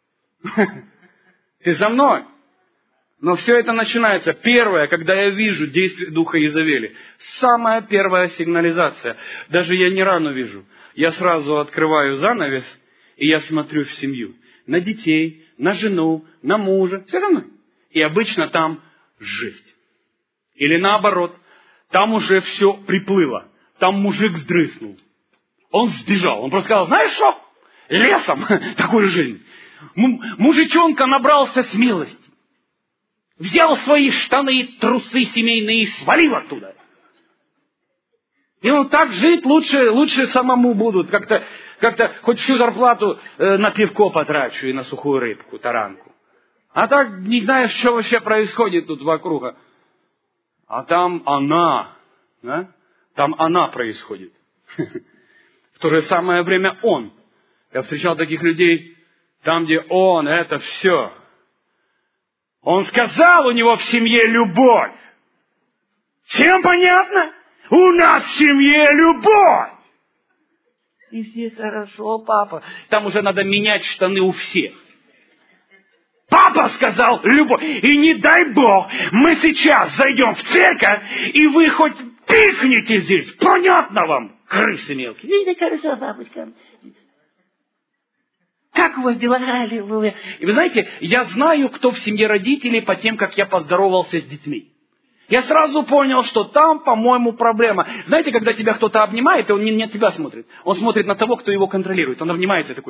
Ты за мной? Но все это начинается. Первое, когда я вижу действие духа Иезавели. Самая первая сигнализация. Даже я не рано вижу. Я сразу открываю занавес, и я смотрю в семью. На детей, на жену, на мужа. Все равно. И обычно там жесть. Или наоборот. Там уже все приплыло. Там мужик сдрыснул. Он сбежал. Он просто сказал, знаешь что? Лесом такую жизнь. Мужичонка набрался смелости. Взял свои штаны и трусы семейные и свалил оттуда. И он так жить лучше самому будут. Как-то хоть всю зарплату на пивко потрачу и на сухую рыбку, таранку. А так не знаешь, что вообще происходит тут вокруг. А там она. Да? Там она происходит. В то же самое время он. Я встречал таких людей, там, где он, это все. Он сказал, у него в семье любовь. Всем понятно? У нас в семье любовь. И все хорошо, папа. Там уже надо менять штаны у всех. Папа сказал любовь. И не дай Бог, мы сейчас зайдем в церковь, и вы хоть пикните здесь. Понятно вам, крысы мелкие? Видите, хорошо, папочка. Как у вас дела? Аллилуйя. И вы знаете, я знаю, кто в семье родителей по тем, как я поздоровался с детьми. Я сразу понял, что там, по-моему, проблема. Знаете, когда тебя кто-то обнимает, и он не на тебя смотрит. Он смотрит на того, кто его контролирует. Он обнимается такой.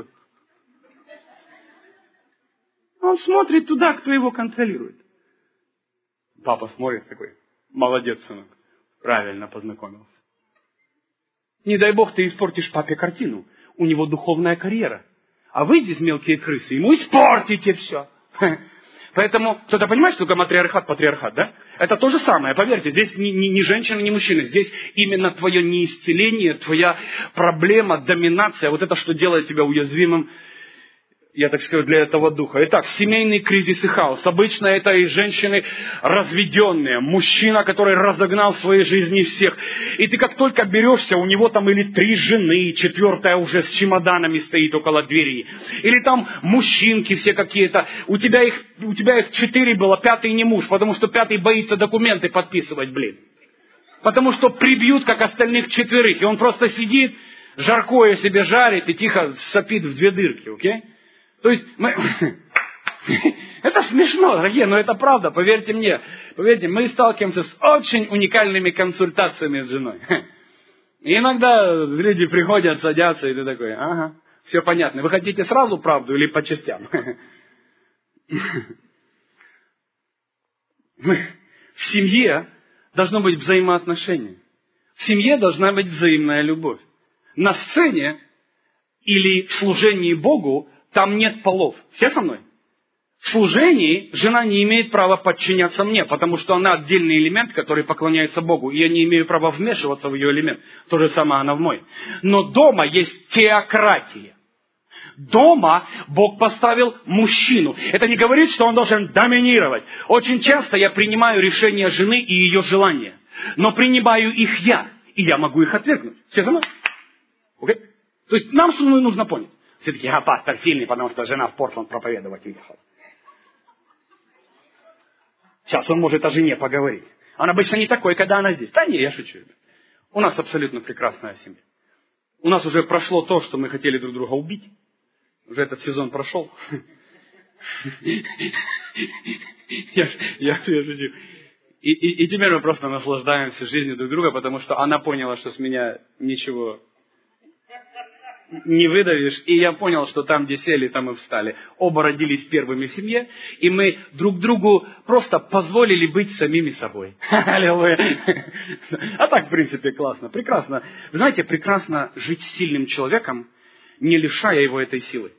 Он смотрит туда, кто его контролирует. Папа смотрит такой. Молодец, сынок. Правильно познакомился. Не дай Бог, ты испортишь папе картину. У него духовная карьера. А вы здесь, мелкие крысы, ему испортите все. Поэтому, кто-то понимает, что такое патриархат, да? Это то же самое, поверьте, здесь ни женщина, ни мужчина. Здесь именно твое неисцеление, твоя проблема, доминация, вот это, что делает тебя уязвимым, я так скажу, для этого духа. Итак, семейный кризис и хаос. Обычно это и женщины разведенные, мужчина, который разогнал в своей жизни всех. И ты как только берешься, у него там или 3 жены, 4-я уже с чемоданами стоит около двери. Или там мужчинки все какие-то. У тебя их 4 было, 5-й не муж, потому что 5-й боится документы подписывать, Потому что прибьют, как остальных 4. И он просто сидит, жаркое себе жарит и тихо сопит в 2 дырки, окей? То есть, это смешно, дорогие, но это правда, поверьте мне. Поверьте, мы сталкиваемся с очень уникальными консультациями с женой. И иногда люди приходят, садятся, и ты такой, ага, все понятно. Вы хотите сразу правду или по частям? В семье должно быть взаимоотношение. В семье должна быть взаимная любовь. На сцене или в служении Богу там нет полов. Все со мной? В служении жена не имеет права подчиняться мне, потому что она отдельный элемент, который поклоняется Богу, и я не имею права вмешиваться в ее элемент. То же самое она в мой. Но дома есть теократия. Дома Бог поставил мужчину. Это не говорит, что он должен доминировать. Очень часто я принимаю решения жены и ее желания. Но принимаю их я, и я могу их отвергнуть. Все со мной? Okay? То есть нам с женой нужно понять. Все-таки я пастор сильный, потому что жена в Портланд проповедовать уехала. Сейчас он может о жене поговорить. Он обычно не такой, когда она здесь. Да не, я шучу. У нас абсолютно прекрасная семья. У нас уже прошло то, что мы хотели друг друга убить. Уже этот сезон прошел. Я шучу. И теперь мы просто наслаждаемся жизнью друг друга, потому что она поняла, что с меня ничего не выдавишь. И я понял, что там, где сели, там и встали. Оба родились первыми в семье, и мы друг другу просто позволили быть самими собой. Аллилуйя. А так, в принципе, классно, прекрасно. Вы знаете, прекрасно жить с сильным человеком, не лишая его этой силы.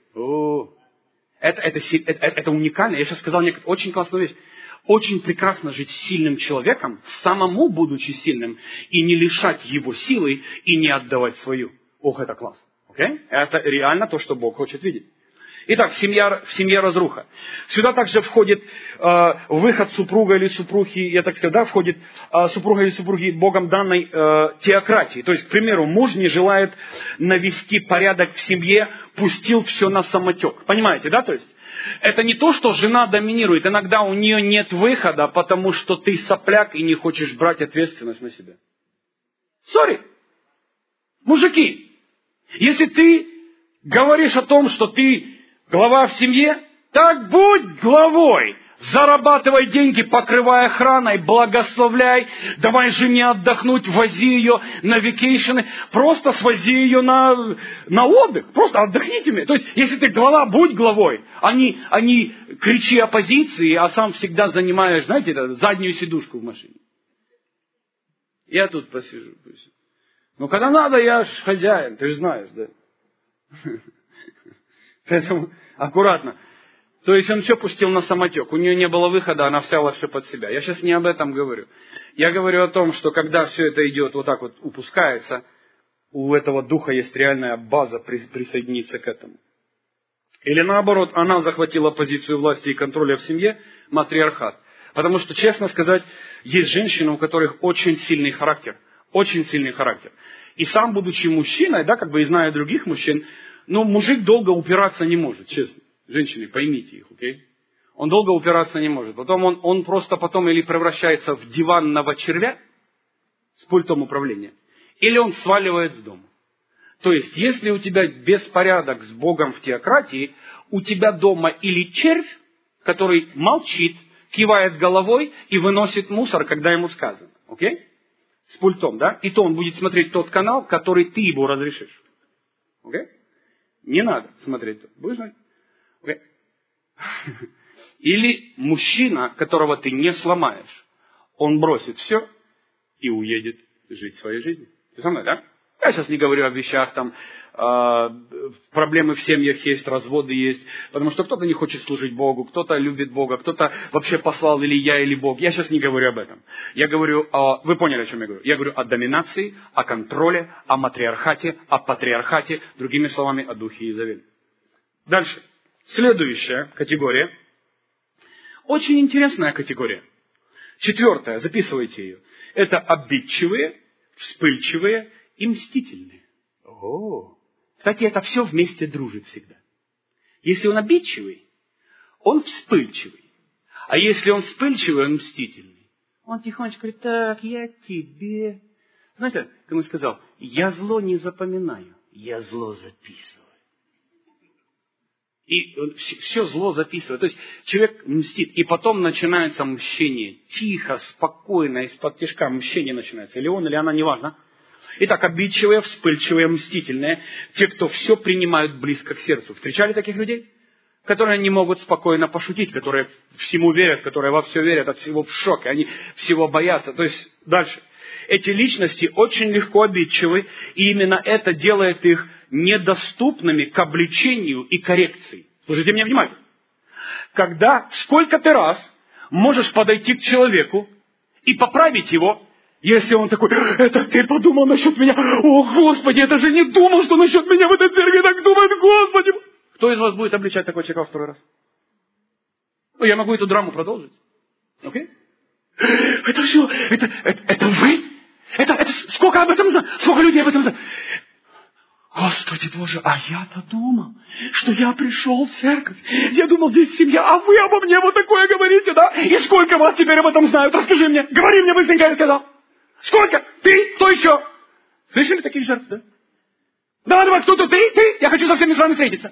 Это уникально. Я сейчас сказал очень классную вещь. Очень прекрасно жить с сильным человеком, самому будучи сильным, и не лишать его силы, и не отдавать свою. Ох, это классно. Okay? Это реально то, что Бог хочет видеть. Итак, в семье разруха. Сюда также входит выход супруга или супруги, я так сказал, да, входит супруга или супруги Богом данной теократии. То есть, к примеру, муж не желает навести порядок в семье, пустил все на самотек. Понимаете, да? То есть, это не то, что жена доминирует. Иногда у нее нет выхода, потому что ты сопляк и не хочешь брать ответственность на себя. Сори. Мужики, если ты говоришь о том, что ты глава в семье, так будь главой. Зарабатывай деньги, покрывай охраной, благословляй. Давай жене отдохнуть, вози ее на вакейшены. Просто свози ее на отдых. Просто отдохните мне. То есть, если ты глава, будь главой. А не кричи оппозиции, а сам всегда занимаешь, знаете, заднюю сидушку в машине. Я тут посижу. Ну, когда надо, я ж хозяин, ты же знаешь, да? Поэтому аккуратно. То есть он все пустил на самотек. У нее не было выхода, она взяла все под себя. Я сейчас не об этом говорю. Я говорю о том, что когда все это идет вот так вот, упускается, у этого духа есть реальная база присоединиться к этому. Или наоборот, она захватила позицию власти и контроля в семье, матриархат. Потому что, честно сказать, есть женщины, у которых очень сильный характер. Очень сильный характер. И сам, будучи мужчиной, да, как бы и зная других мужчин, но мужик долго упираться не может, честно. Женщины, поймите их, окей? Он долго упираться не может. Потом он просто потом или превращается в диванного червя с пультом управления, или он сваливает с дома. То есть, если у тебя беспорядок с Богом в теократии, у тебя дома или червь, который молчит, кивает головой и выносит мусор, когда ему сказано, окей? С пультом, да? И то он будет смотреть тот канал, который ты ему разрешишь. Окей? Не надо смотреть. Будешь знать? Okay. Или мужчина, которого ты не сломаешь, он бросит все и уедет жить своей жизнью. Ты со мной, да? Я сейчас не говорю о вещах, там, проблемы в семьях есть, разводы есть, потому что кто-то не хочет служить Богу, кто-то любит Бога, кто-то вообще послал или я, или Бог. Я сейчас не говорю об этом. Я говорю вы поняли, о чем я говорю? Я говорю о доминации, о контроле, о матриархате, о патриархате, другими словами, о духе Иезавели. Дальше. Следующая категория. Очень интересная категория. 4, записывайте ее. Это обидчивые, вспыльчивые и мстительные. Кстати, это все вместе дружит всегда. Если он обидчивый, он вспыльчивый. А если он вспыльчивый, он мстительный. Он тихонечко говорит, так, я тебе... Знаете, как он сказал, я зло не запоминаю, я зло записываю. И все зло записывает. То есть человек мстит. И потом начинается мщение. Тихо, спокойно, из-под тишка мщение начинается. Или он, или она, неважно. Итак, обидчивые, вспыльчивые, мстительные. Те, кто все принимают близко к сердцу. Встречали таких людей? Которые не могут спокойно пошутить, которые всему верят, которые во все верят, от всего в шоке. Они всего боятся. То есть дальше. Эти личности очень легко обидчивы. И именно это делает их недоступными к обличению и коррекции. Слушайте меня внимательно. Сколько ты раз можешь подойти к человеку и поправить его, если он такой, это ты подумал насчет меня? О, Господи, это же не думал, что насчет меня в этой церкви так думает, Господи. Кто из вас будет обличать такого человека во второй раз? Ну, я могу эту драму продолжить. Окей? Это все, это вы? Это сколько об этом знают? Сколько людей об этом знают? Господи Боже, а я-то думал, что я пришел в церковь. Я думал, здесь семья, а вы обо мне вот такое говорите, да? И сколько вас теперь об этом знают? Расскажи мне. Говори мне быстренько, я сказал. Сколько? Ты? Кто еще? Слышали таких жертв, да? Давай, кто-то ты? Я хочу со всеми с вами встретиться.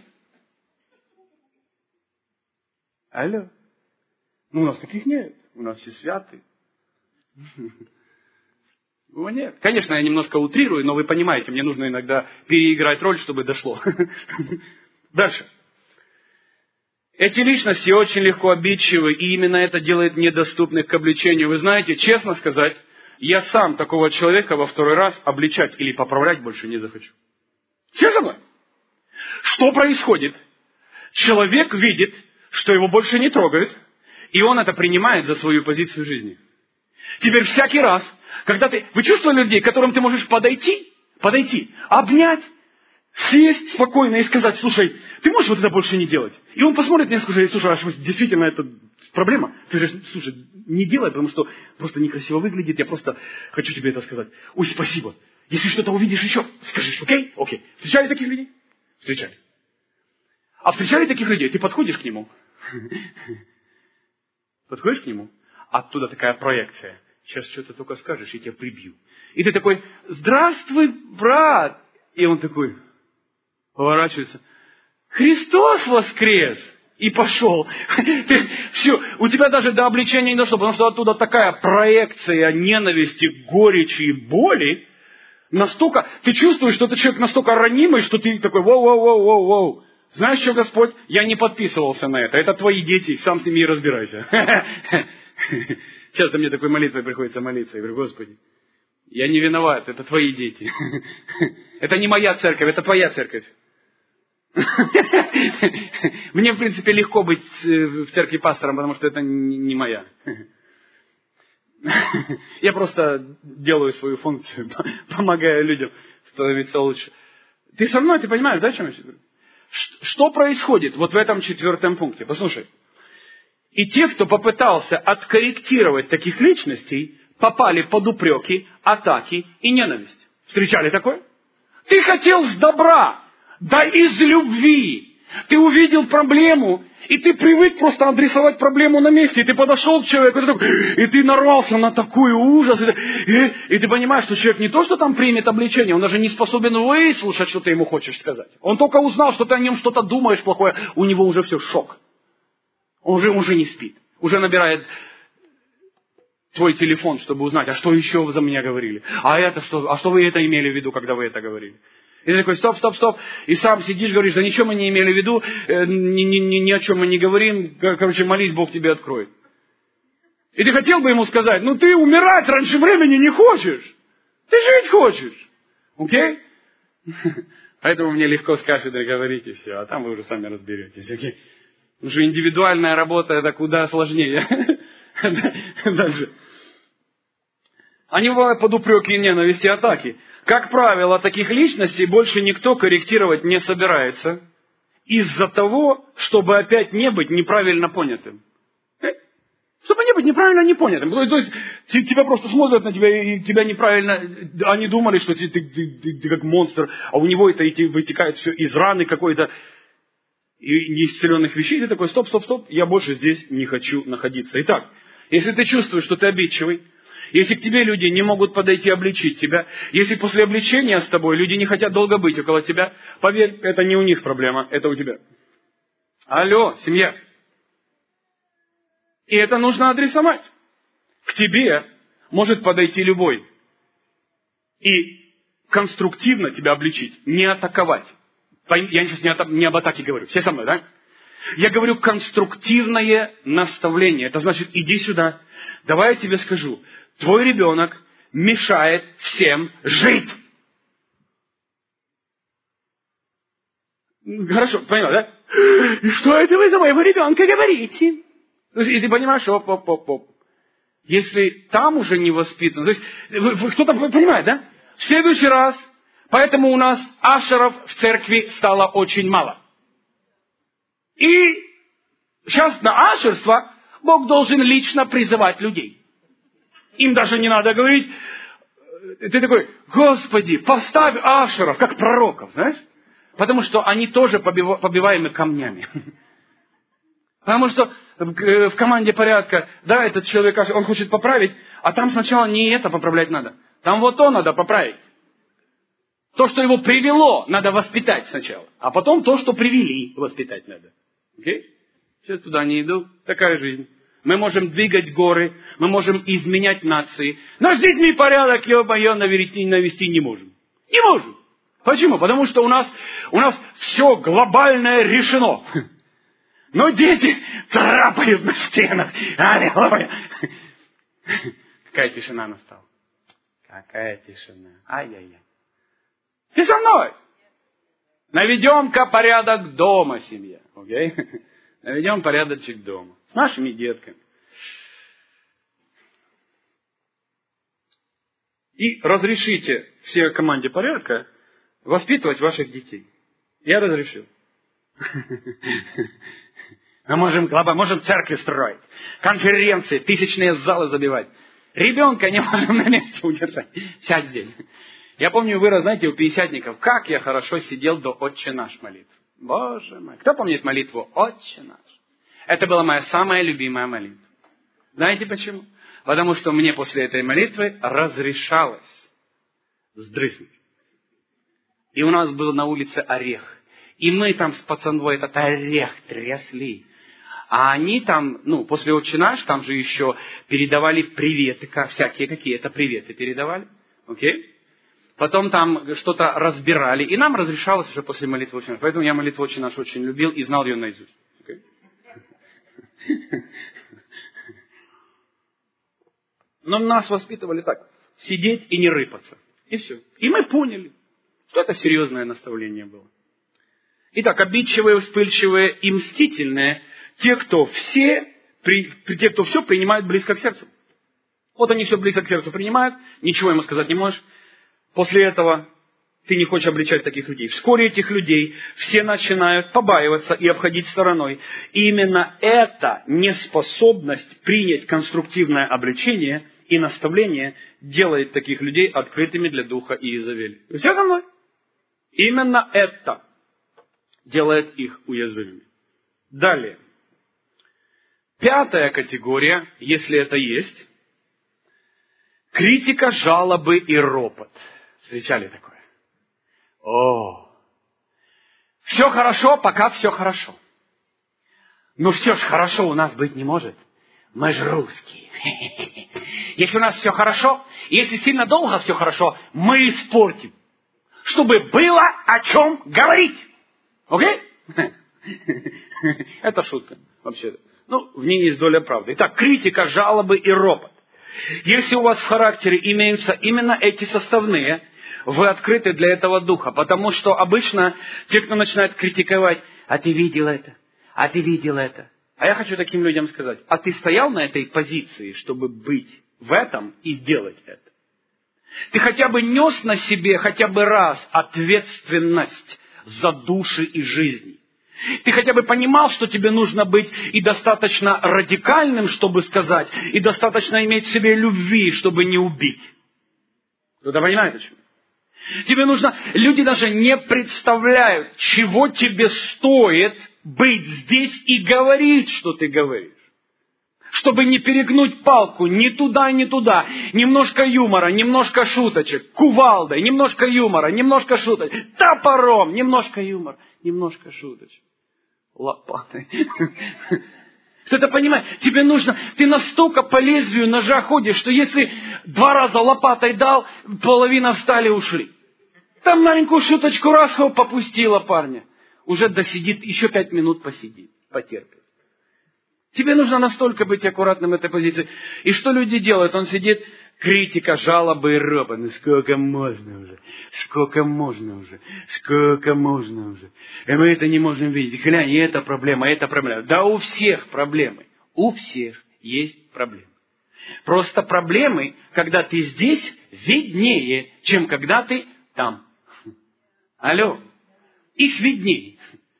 Алло. Ну, у нас таких нет. У нас все святые. Его нет. Конечно, я немножко утрирую, но вы понимаете, мне нужно иногда переиграть роль, чтобы дошло. Дальше. Эти личности очень легко обидчивы, и именно это делает недоступных к обличению. Вы знаете, честно сказать, я сам такого человека во второй раз обличать или поправлять больше не захочу. Все со мной? Что происходит? Человек видит, что его больше не трогают, и он это принимает за свою позицию жизни. Теперь всякий раз, когда вы чувствовали людей, к которым ты можешь подойти, обнять, сесть спокойно и сказать: слушай, ты можешь вот это больше не делать? И он посмотрит мне и скажет: слушай, а действительно это проблема? Ты же, слушай, не делай, потому что просто некрасиво выглядит, я просто хочу тебе это сказать. Ой, спасибо. Если что-то увидишь еще, скажи, окей? Окей. Встречали таких людей? Встречали. А встречали таких людей? Ты подходишь к нему. Подходишь к нему, оттуда такая проекция. Сейчас что-то только скажешь, и тебя прибью. И ты такой: здравствуй, брат. И он такой поворачивается: Христос воскрес! И пошел. Все, у тебя даже до обличения не дошло, потому что оттуда такая проекция ненависти, горечи и боли. Настолько, ты чувствуешь, что этот человек настолько ранимый, что ты такой: воу. Знаешь что, Господь, я не подписывался на это. Это твои дети, сам с ними и разбирайся. Часто мне такой молитвой приходится молиться. Я говорю: Господи, я не виноват, это твои дети. Это не моя церковь, это твоя церковь. Мне, в принципе, легко быть в церкви пастором, потому что это не моя. Я просто делаю свою функцию, помогая людям становиться лучше. Ты со мной, ты понимаешь, да, о чем я сейчас говорю? Что происходит вот в этом 4 пункте? Послушай. И те, кто попытался откорректировать таких личностей, попали под упреки, атаки и ненависть. Встречали такое? Ты хотел с добра, да из любви. Ты увидел проблему, и ты привык просто адресовать проблему на месте. И ты подошел к человеку, и ты нарвался на такой ужас. И ты понимаешь, что человек не то, что там примет обличение, он даже не способен выслушать, что ты ему хочешь сказать. Он только узнал, что ты о нем что-то думаешь плохое, у него уже все, шок. Он уже не спит. Уже набирает твой телефон, чтобы узнать, а что еще за меня говорили? А это что? А что вы это имели в виду, когда вы это говорили? И ты такой: стоп. И сам сидишь, говоришь: да ничего мы не имели в виду, ни о чем мы не говорим. Короче, молись, Бог тебе откроет. И ты хотел бы ему сказать: ну ты умирать раньше времени не хочешь. Ты жить хочешь. Окей? Поэтому мне легко с кафедры говорить и все. А там вы уже сами разберетесь. Окей? Потому что индивидуальная работа — это куда сложнее. Дальше. Они бывают под упреки и ненависти, атаки. Как правило, таких личностей больше никто корректировать не собирается из-за того, чтобы опять не быть неправильно понятым. Чтобы не быть неправильно не понятым. То есть тебя просто смотрят на тебя, и тебя неправильно... Они думали, что ты как монстр, а у него это вытекает все из раны какой-то, и неисцеленных вещей. Ты такой: стоп, я больше здесь не хочу находиться. Итак, если ты чувствуешь, что ты обидчивый, если к тебе люди не могут подойти обличить тебя, если после обличения с тобой люди не хотят долго быть около тебя, поверь, это не у них проблема, это у тебя. Алло, семья. И это нужно адресовать. К тебе может подойти любой и конструктивно тебя обличить, не атаковать. Я сейчас не об атаке говорю. Все со мной, да? Я говорю конструктивное наставление. Это значит: иди сюда. Давай я тебе скажу. Твой ребенок мешает всем жить. Хорошо, понял, да? И что это вы за моего ребенка говорите? И ты понимаешь, оп. Если там уже не воспитан, то есть кто-то понимает, да? В следующий раз, поэтому у нас ашеров в церкви стало очень мало. И сейчас на ашерство Бог должен лично призывать людей. Им даже не надо говорить. Ты такой: Господи, поставь ашеров, как пророков, знаешь? Потому что они тоже побиваемы камнями. Потому что в команде порядка, да, этот человек, он хочет поправить, а там сначала не это поправлять надо. Там вот то надо поправить. То, что его привело, надо воспитать сначала. А потом то, что привели, воспитать надо. Окей? Сейчас туда не иду. Такая жизнь. мы можем двигать горы, мы можем изменять нации. Но с детьми порядок, ё-моё, навести не можем. Не можем. Почему? Потому что у нас все глобальное решено. Но дети царапают на стенах. Аллилуйя. Какая тишина настала. Какая тишина. Ай-яй-яй. Ты со мной. Наведем-ка порядок дома, семья. Окей? Наведем порядочек дома. С нашими детками. И разрешите всей команде порядка воспитывать ваших детей. Я разрешил. Мы можем церкви строить, конференции, тысячные залы забивать. Ребенка не можем на месте удержать. 5 дней. Я помню, вы знаете, у пятидесятников, как я хорошо сидел до «Отче наш» молитвы. Боже мой. Кто помнит молитву «Отче наш»? Это была моя самая любимая молитва. Знаете почему? Потому что мне после этой молитвы разрешалось сдрыснуть. И у нас был на улице орех. И мы там с пацанвой этот орех трясли. А они там, после «Отче наш», там же еще передавали приветы, всякие какие-то приветы передавали. Окей? Потом там что-то разбирали. И нам разрешалось уже после молитвы «Отче наш». Поэтому я молитву «Отче наш» очень любил и знал ее наизусть. Okay? Но нас воспитывали так. Сидеть и не рыпаться. И все. И мы поняли, что это серьезное наставление было. Итак, обидчивые, вспыльчивые и мстительные, те, кто все принимают близко к сердцу. Вот они все близко к сердцу принимают, ничего ему сказать не можешь. После этого ты не хочешь обличать таких людей. Вскоре этих людей все начинают побаиваться и обходить стороной. И именно эта неспособность принять конструктивное обличение и наставление делает таких людей открытыми для духа Иезавели. Вы все со мной? Именно это делает их уязвимыми. Далее. 5-я категория, если это есть, критика, жалобы и ропот. Встречали такое? Все хорошо, пока все хорошо. Но все ж хорошо у нас быть не может. Мы же русские. Если у нас все хорошо, если сильно долго все хорошо, мы испортим. Чтобы было о чем говорить. Окей? Это шутка, вообще-то. В ней есть доля правды. Итак, критика, жалобы и ропот. Если у вас в характере имеются именно эти составные, вы открыты для этого духа. Потому что обычно те, кто начинает критиковать, а ты видел это, а ты видел это. А я хочу таким людям сказать, а ты стоял на этой позиции, чтобы быть в этом и делать это? Ты хотя бы нес на себе хотя бы раз ответственность за души и жизни. Ты хотя бы понимал, что тебе нужно быть и достаточно радикальным, чтобы сказать, и достаточно иметь в себе любви, чтобы не убить. Кто-то понимает, о чем? Тебе нужно... Люди даже не представляют, чего тебе стоит быть здесь и говорить, что ты говоришь. Чтобы не перегнуть палку ни туда, ни туда. Немножко юмора, немножко шуточек. Кувалдой, немножко юмора, немножко шуточек. Топором, немножко юмора, немножко шуточек. Лопатой. Кто-то понимает, тебе нужно, ты настолько по лезвию ножа ходишь, что если 2 раза лопатой дал, половина встали и ушли. Там маленькую шуточку раз попустила парня. Уже досидит, еще 5 минут посидит, потерпит. Тебе нужно настолько быть аккуратным в этой позиции. И что люди делают? Он сидит, критика, жалобы и ропот. Сколько можно уже? Сколько можно уже? Сколько можно уже? И мы это не можем видеть. Глянь, и это проблема, и это проблема. Да у всех проблемы. У всех есть проблемы. Просто проблемы, когда ты здесь, виднее, чем когда ты там. Алло. Их виднее.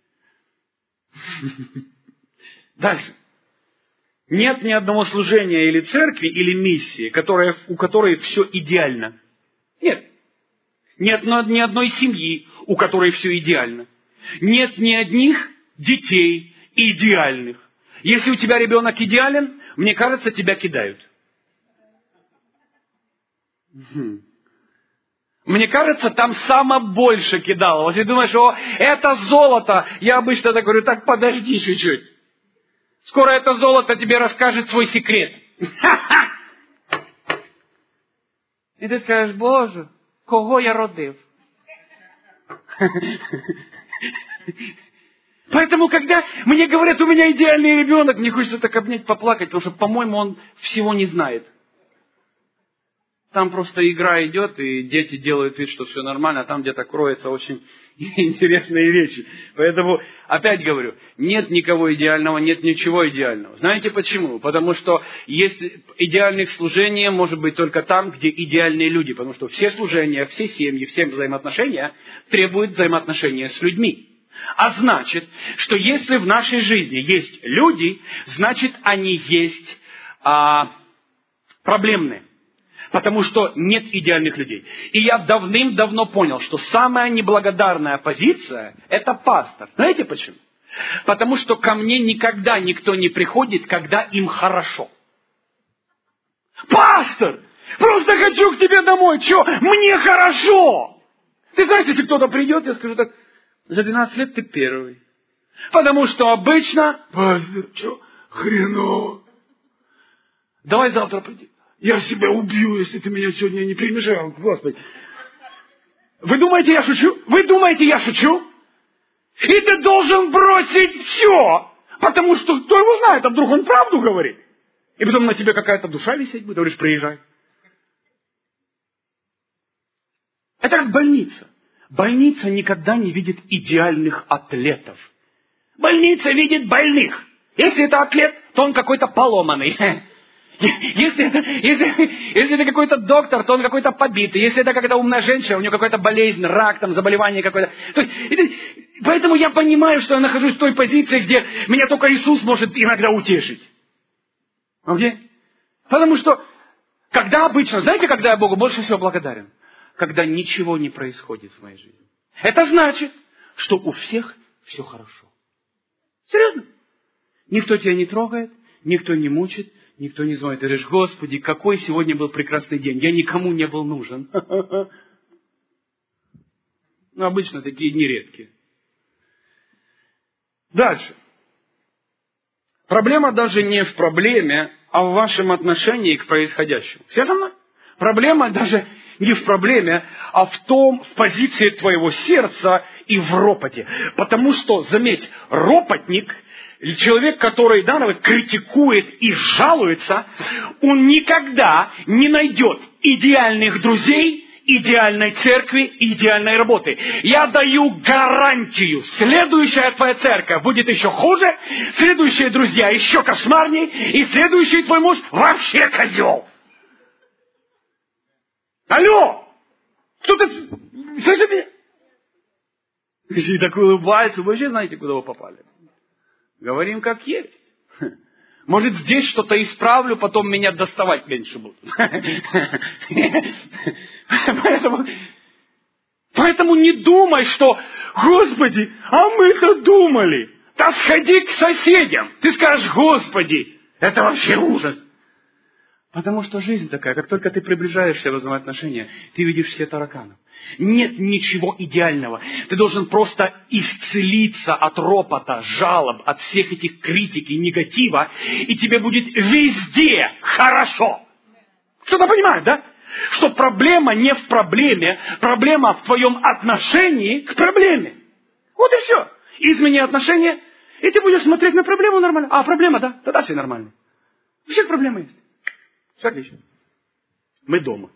Дальше. Нет ни одного служения или церкви, или миссии, у которой все идеально. Нет. Нет ни одной семьи, у которой все идеально. Нет ни одних детей идеальных. Если у тебя ребенок идеален, мне кажется, тебя кидают. Мне кажется, там самое больше кидалово. Если думаешь, это золото, я обычно так говорю, так подожди чуть-чуть. Скоро это золото тебе расскажет свой секрет. И ты скажешь: Боже, кого я родив? Поэтому, когда мне говорят, у меня идеальный ребенок, мне хочется так обнять, поплакать, потому что, по-моему, он всего не знает. Там просто игра идет, и дети делают вид, что все нормально, а там где-то кроются очень интересные вещи. Поэтому, опять говорю, нет никого идеального, нет ничего идеального. Знаете почему? Потому что есть идеальных служение может быть только там, где идеальные люди. Потому что все служения, все семьи, все взаимоотношения требуют взаимоотношения с людьми. А значит, что если в нашей жизни есть люди, значит, они есть проблемные. Потому что нет идеальных людей. И я давным-давно понял, что самая неблагодарная позиция – это пастор. Знаете почему? Потому что ко мне никогда никто не приходит, когда им хорошо. Пастор! Просто хочу к тебе домой. Че? Мне хорошо! Ты знаешь, если кто-то придет, я скажу так: за 12 лет ты первый. Потому что обычно: пастор, что? Хреново. Давай завтра приди. Я себя убью, если ты меня сегодня не примешь. Господи. Вы думаете, я шучу? Вы думаете, я шучу? И ты должен бросить все. Потому что кто его знает, а вдруг он правду говорит. И потом на тебе какая-то душа висеть будет. Говоришь: приезжай. Это как больница. Больница никогда не видит идеальных атлетов. Больница видит больных. Если это атлет, то он какой-то поломанный. Если это какой-то доктор, то он какой-то побитый. Если это какая-то умная женщина, у нее какая-то болезнь, рак, там, заболевание какое-то. Поэтому я понимаю, что я нахожусь в той позиции, где меня только Иисус может иногда утешить. Okay? Потому что, когда обычно, знаете, когда я Богу больше всего благодарен? Когда ничего не происходит в моей жизни. Это значит, что у всех все хорошо. Серьезно. Никто тебя не трогает, никто не мучит, никто не звонит. Ты говоришь: Господи, какой сегодня был прекрасный день. Я никому не был нужен. Но обычно такие нередкие. Дальше. Проблема даже не в проблеме, а в вашем отношении к происходящему. Все со мной? Проблема даже не в проблеме, а в позиции твоего сердца и в ропоте. Потому что, заметь, ропотник, человек, который критикует и жалуется, он никогда не найдет идеальных друзей, идеальной церкви, идеальной работы. Я даю гарантию: следующая твоя церковь будет еще хуже, следующие друзья еще кошмарнее, и следующий твой муж вообще козел. Алло! Кто-то слышит меня? И так улыбается. Вы вообще знаете, куда вы попали? Говорим как есть. Может, здесь что-то исправлю, потом меня доставать меньше будут. Поэтому не думай, что: Господи, а мы-то думали. Да сходи к соседям. Ты скажешь: Господи, это вообще ужас. Потому что жизнь такая: как только ты приближаешься в взаимоотношения, ты видишь все тараканов. Нет ничего идеального. Ты должен просто исцелиться от ропота, жалоб, от всех этих критики, негатива, и тебе будет везде хорошо. Кто-то понимает, да? Что проблема не в проблеме, проблема в твоем отношении к проблеме. Вот и все. Измени отношения, и ты будешь смотреть на проблему нормально. А, проблема, да? Тогда все нормально. У всех проблемы есть. Все отлично. Мы дома.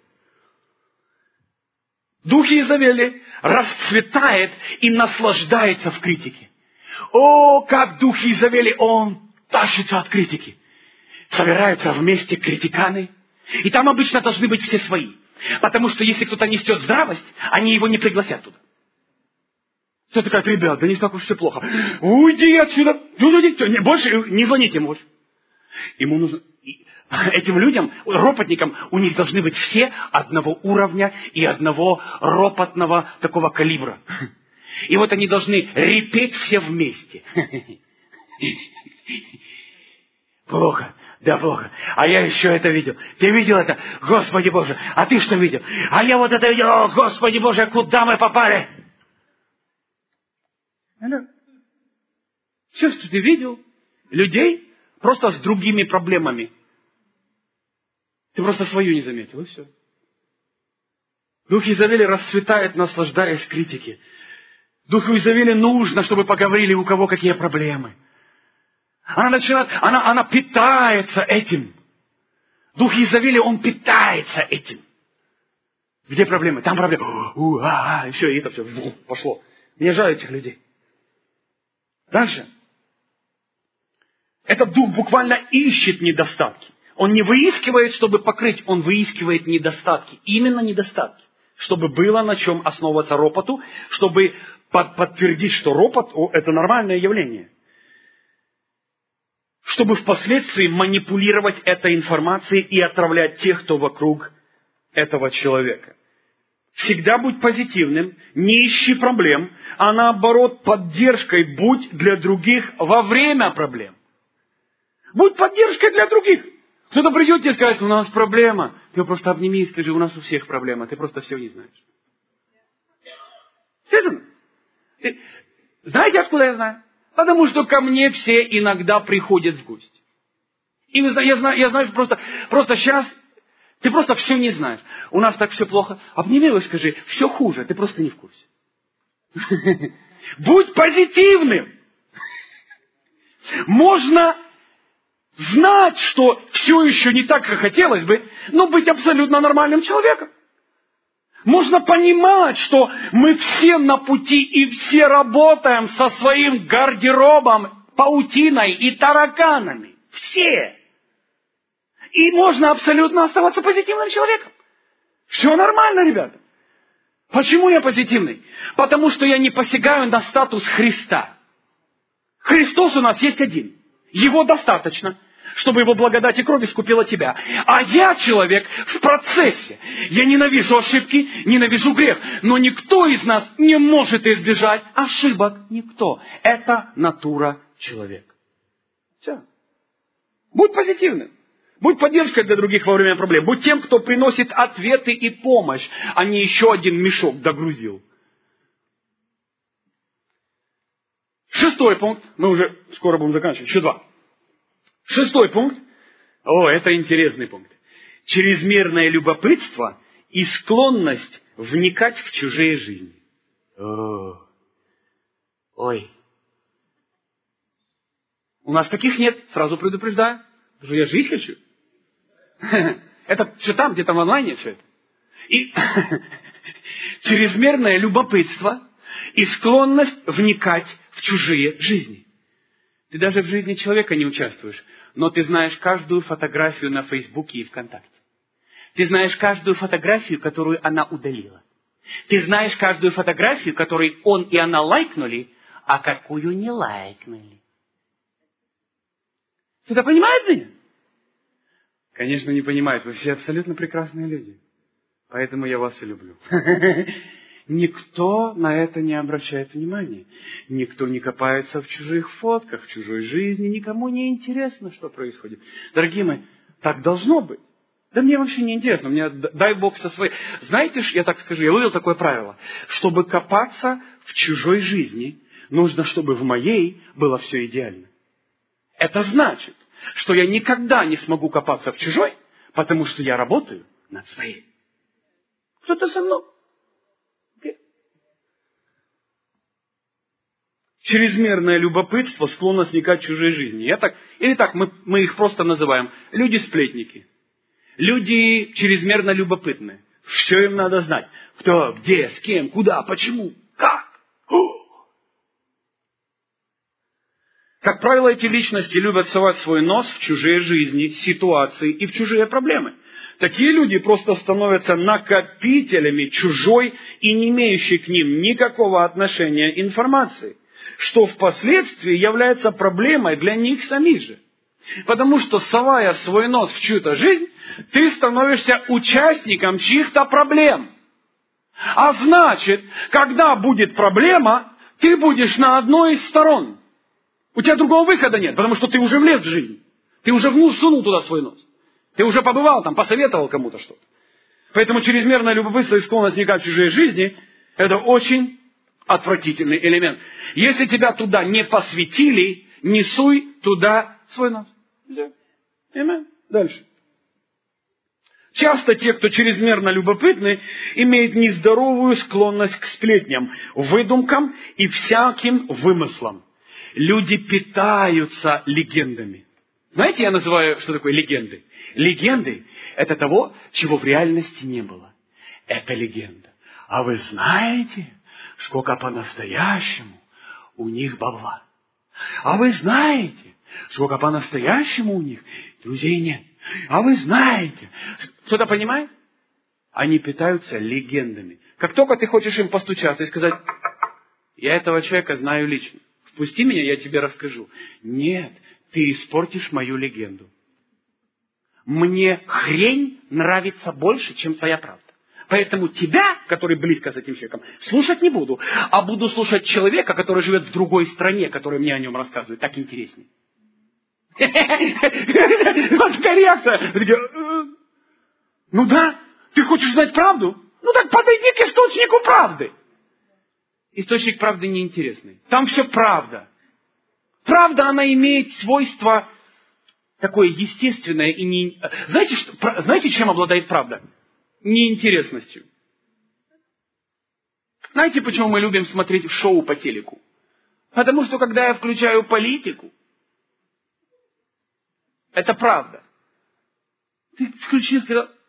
Дух Иезавели расцветает и наслаждается в критике. О, как дух Иезавели, он тащится от критики. Собираются вместе критиканы. И там обычно должны быть все свои. Потому что если кто-то несет здравость, они его не пригласят туда. Кто такая: ребят, да не так уж все плохо. Уйди отсюда. Больше не звоните ему. Ему нужно... Этим людям, ропотникам, у них должны быть все одного уровня и одного ропотного такого калибра. И вот они должны репеть все вместе. Плохо, да плохо. А я еще это видел. Ты видел это? Господи Боже, а ты что видел? А я вот это видел. О, Господи Боже, куда мы попали? Алло. Все, что ты видел, людей, Просто с другими проблемами. Ты просто свою не заметил, и все. Дух Изавели расцветает, наслаждаясь критике. Духу Изавели нужно, чтобы поговорили, у кого какие проблемы. Она питается этим. Дух Изавели, он питается этим. Где проблемы? Там проблемы. И все, и это все пошло. Мне жаль этих людей. Дальше. Этот дух буквально ищет недостатки. Он не выискивает, чтобы покрыть, он выискивает недостатки. Именно недостатки. Чтобы было на чем основываться ропоту, чтобы подтвердить, что ропот – это нормальное явление. Чтобы впоследствии манипулировать этой информацией и отравлять тех, кто вокруг этого человека. Всегда будь позитивным, не ищи проблем, а наоборот поддержкой будь для других во время проблем. Будь поддержкой для других. Кто-то придет тебе и скажет, у нас проблема. Ты просто обними и скажи, у нас у всех проблема, ты просто все не знаешь. Серьезно? Знаете, откуда я знаю? Потому что ко мне все иногда приходят в гости. И я знаю, просто сейчас ты просто все не знаешь. У нас так все плохо. Обними его и скажи, все хуже, ты просто не в курсе. Будь позитивным. Можно знать, что все еще не так, как хотелось бы, но быть абсолютно нормальным человеком. Можно понимать, что мы все на пути и все работаем со своим гардеробом, паутиной и тараканами. Все. И можно абсолютно оставаться позитивным человеком. Все нормально, ребята. Почему я позитивный? Потому что я не посягаю на статус Христа. Христос у нас есть один. Его достаточно, чтобы его благодать и кровь искупила тебя. А я человек в процессе. Я ненавижу ошибки, ненавижу грех. Но никто из нас не может избежать ошибок. Никто. Это натура человека. Все. Будь позитивным. Будь поддержкой для других во время проблем. Будь тем, кто приносит ответы и помощь, а не еще один мешок догрузил. 6 пункт. Мы уже скоро будем заканчивать. Еще 2. 6 пункт. Это интересный пункт. Чрезмерное любопытство и склонность вникать в чужие жизни. У нас таких нет, сразу предупреждаю. Потому что я жить хочу. Это все там, где-то в онлайне все это. И чрезмерное любопытство и склонность вникать в чужие жизни. Ты даже в жизни человека не участвуешь, но ты знаешь каждую фотографию на Фейсбуке и ВКонтакте. Ты знаешь каждую фотографию, которую она удалила. Ты знаешь каждую фотографию, которую он и она лайкнули, а какую не лайкнули. Кто-то понимает меня? Конечно, не понимает. Вы все абсолютно прекрасные люди. Поэтому я вас и люблю. Никто на это не обращает внимания. Никто не копается в чужих фотках, в чужой жизни. Никому не интересно, что происходит. Дорогие мои, так должно быть. Да мне вообще не интересно. Мне, дай Бог со своей... Знаете, я так скажу, я вывел такое правило. Чтобы копаться в чужой жизни, нужно, чтобы в моей было все идеально. Это значит, что я никогда не смогу копаться в чужой, потому что я работаю над своей. Кто-то со мной. Чрезмерное любопытство, склонность вникать в чужие жизни. Или так, мы их просто называем люди-сплетники. Люди чрезмерно любопытные. Все им надо знать. Кто, где, с кем, куда, почему, как. Как правило, эти личности любят совать свой нос в чужие жизни, ситуации и в чужие проблемы. Такие люди просто становятся накопителями чужой и не имеющей к ним никакого отношения информации, что впоследствии является проблемой для них самих же. Потому что, совая свой нос в чью-то жизнь, ты становишься участником чьих-то проблем. А значит, когда будет проблема, ты будешь на одной из сторон. У тебя другого выхода нет, потому что ты уже влез в жизнь. Ты уже сунул туда свой нос. Ты уже побывал там, посоветовал кому-то что-то. Поэтому чрезмерное любопытство и склонность вникать в чужие жизни – это очень отвратительный элемент. Если тебя туда не посвятили, не суй туда свой нос. Все. Аминь. Дальше. Часто те, кто чрезмерно любопытны, имеют нездоровую склонность к сплетням, выдумкам и всяким вымыслам. Люди питаются легендами. Знаете, я называю, что такое легенды? Легенды – это того, чего в реальности не было. Это легенда. А вы знаете, сколько по-настоящему у них бабла? А вы знаете, сколько по-настоящему у них друзей нет? А вы знаете, кто-то понимает? Они питаются легендами. Как только ты хочешь им постучаться и сказать, я этого человека знаю лично, впусти меня, я тебе расскажу. Нет, ты испортишь мою легенду. Мне хрень нравится больше, чем твоя правда. Поэтому тебя, который близко с этим человеком, слушать не буду, а буду слушать человека, который живет в другой стране, который мне о нем рассказывает. Так интереснее. Вот такая реакция. Ну да, ты хочешь знать правду? Ну так подойди к источнику правды. Источник правды неинтересный. Там все правда. Правда, она имеет свойство такое естественное и не... Знаете, чем обладает правда? Неинтересностью. Знаете, почему мы любим смотреть шоу по телеку? Потому что, когда я включаю политику, это правда. Ты включил,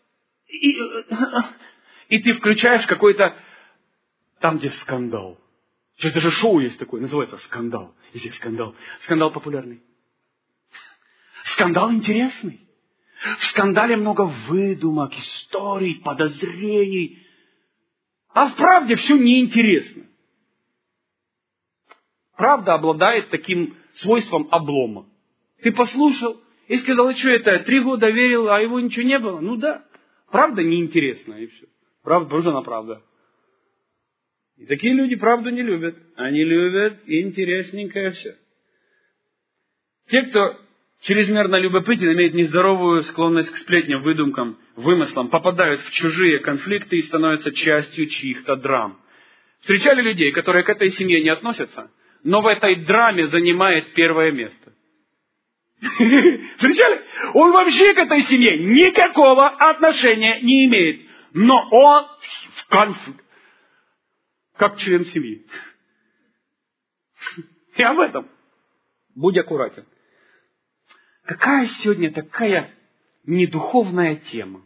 и ты включаешь какой-то, там, где скандал. Сейчас даже шоу есть такое, называется «Скандал». И здесь скандал. Скандал популярный. Скандал интересный. В скандале много выдумок, историй, подозрений. А в правде все неинтересно. Правда обладает таким свойством облома. Ты послушал и сказал, а что это, 3 года верил, а его ничего не было? Ну да, правда неинтересна, и все. Правда, просто она правда. И такие люди правду не любят. Они любят интересненькое все. Те, кто чрезмерно любопытен, имеют нездоровую склонность к сплетням, выдумкам, вымыслам, попадают в чужие конфликты и становятся частью чьих-то драм. Встречали людей, которые к этой семье не относятся, но в этой драме занимает первое место. Встречали? Он вообще к этой семье никакого отношения не имеет, но он в конфликте. Как член семьи. И об этом. Будь аккуратен. Какая сегодня такая недуховная тема?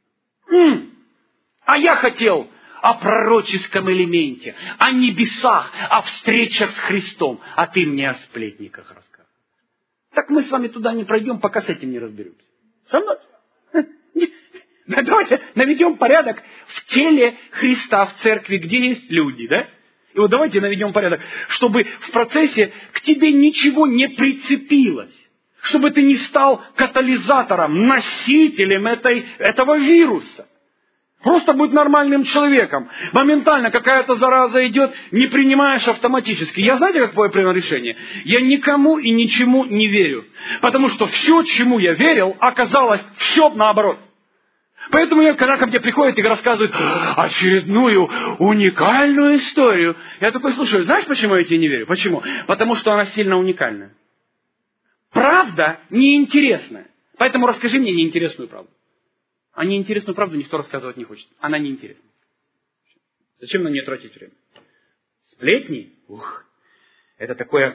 А я хотел о пророческом элементе, о небесах, о встречах с Христом, а ты мне о сплетниках рассказываешь. Так мы с вами туда не пройдем, пока с этим не разберемся. Со мной? Давайте наведем порядок в теле Христа, в церкви, где есть люди, да? И вот давайте наведем порядок, чтобы в процессе к тебе ничего не прицепилось. Чтобы ты не стал катализатором, носителем этого вируса. Просто будь нормальным человеком. Моментально какая-то зараза идет, не принимаешь автоматически. Я знаете, какое принял решение? Я никому и ничему не верю. Потому что все, чему я верил, оказалось все наоборот. Поэтому, когда ко мне приходят и рассказывают очередную уникальную историю, я такой слушаю, знаешь, почему я тебе не верю? Почему? Потому что она сильно уникальная. Правда неинтересная. Поэтому расскажи мне неинтересную правду. А неинтересную правду никто рассказывать не хочет. Она неинтересна. Зачем на нее тратить время? Сплетни? Ух, это такое...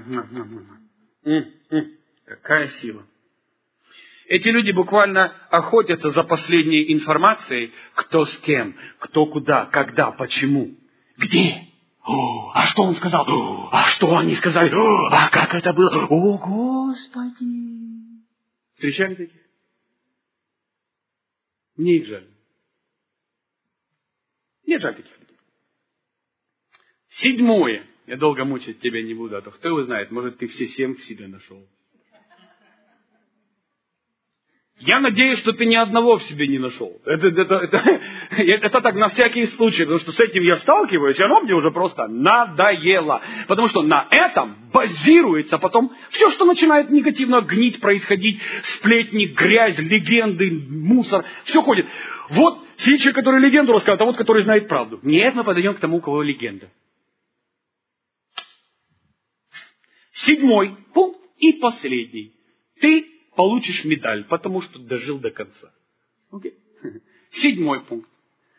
Какая сила. Эти люди буквально охотятся за последней информацией, кто с кем, кто куда, когда, почему, где. А что он сказал? А что они сказали? А как это было? О, Господи! Встречали таких? Мне их жаль. Мне жаль таких людей. 7. Я долго мучить тебя не буду, а то кто его знает, может, ты все 7 в себе нашел. Я надеюсь, что ты ни одного в себе не нашел. Это так на всякий случай, потому что с этим я сталкиваюсь, и оно мне уже просто надоело. Потому что на этом базируется потом все, что начинает негативно гнить, происходить, сплетни, грязь, легенды, мусор, все ходит. Вот сидит человек, который легенду рассказывает, а вот который знает правду. Нет, мы подойдем к тому, у кого легенда. 7 пункт и последний. Ты получишь медаль, потому что дожил до конца. Окей? 7 пункт.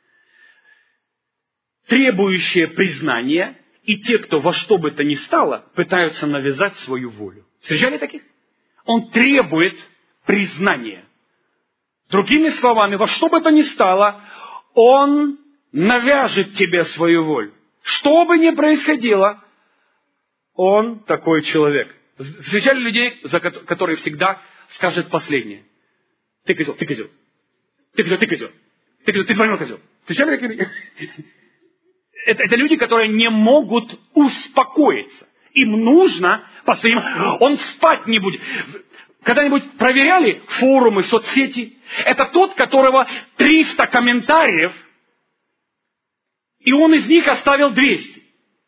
Требующие признания и те, кто во что бы то ни стало, пытаются навязать свою волю. Встречали таких? Он требует признания. Другими словами, во что бы то ни стало, он навяжет тебе свою волю. Что бы ни происходило, он такой человек. Встречали людей, которые всегда скажут последнее. Ты козел, ты козел. Ты козел, ты козел. Ты козел, ты двойной козел. Встречали таких людей? Это люди, которые не могут успокоиться. Им нужно постоянно... Он спать не будет. Когда-нибудь проверяли форумы, соцсети? Это тот, которого 300 комментариев, и он из них оставил 200.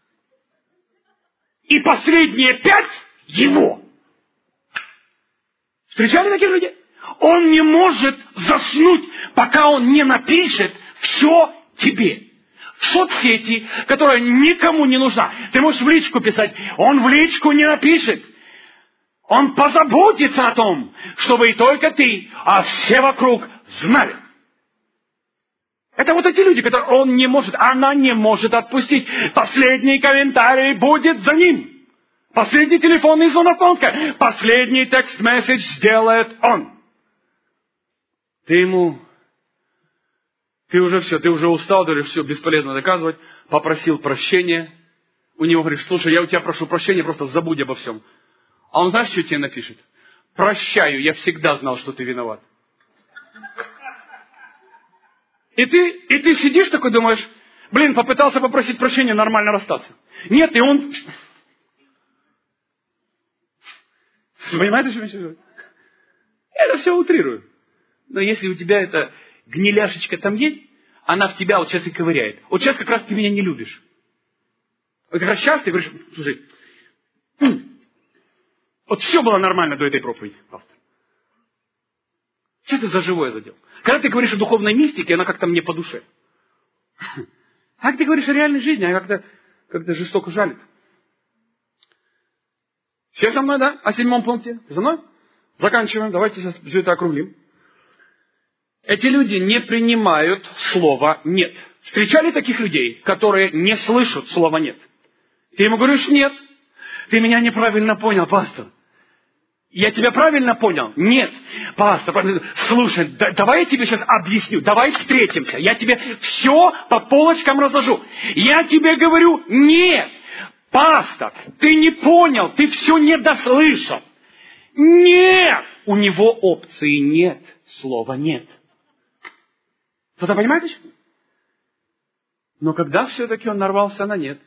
И последние 5 его. Встречали таких людей? Он не может заснуть, пока он не напишет все тебе. В соцсети, которая никому не нужна. Ты можешь в личку писать, он в личку не напишет. Он позаботится о том, чтобы и только ты, а все вокруг знали. Это вот эти люди, которые он не может, она не может отпустить. Последний комментарий будет за ним. Последний телефонный звонок он скажет. Последний текст-месседж сделает он. Ты уже устал, говоришь, все, бесполезно доказывать. Попросил прощения. У него говоришь, слушай, я у тебя прошу прощения, просто забудь обо всем. А он знаешь, что тебе напишет? Прощаю, я всегда знал, что ты виноват. И ты сидишь такой, думаешь, попытался попросить прощения, нормально расстаться. Нет, и он... Понимаете, что я сейчас говорю? Я это все утрирую. Но если у тебя эта гниляшечка там есть, она в тебя вот сейчас и ковыряет. Вот сейчас как раз ты меня не любишь. Вот как раз сейчас ты говоришь, слушай, вот все было нормально до этой проповеди, пастор. Что ты за живое задел? Когда ты говоришь о духовной мистике, она как-то мне по душе. А как ты говоришь о реальной жизни, она как-то жестоко жалит. Все со мной, да? О 7 пункте? Ты со мной? Заканчиваем. Давайте сейчас все это округлим. Эти люди не принимают слова «нет». Встречали таких людей, которые не слышат слова «нет»? Ты ему говоришь «нет». Ты меня неправильно понял, пастор. Я тебя правильно понял? Нет. Пастор, слушай, давай я тебе сейчас объясню. Давай встретимся. Я тебе все по полочкам разложу. Я тебе говорю «нет». Пастор, ты не понял, ты все не дослышал. Нет! У него опции нет. Слова нет. Кто-то понимает еще? Но когда все-таки он нарвался на нет,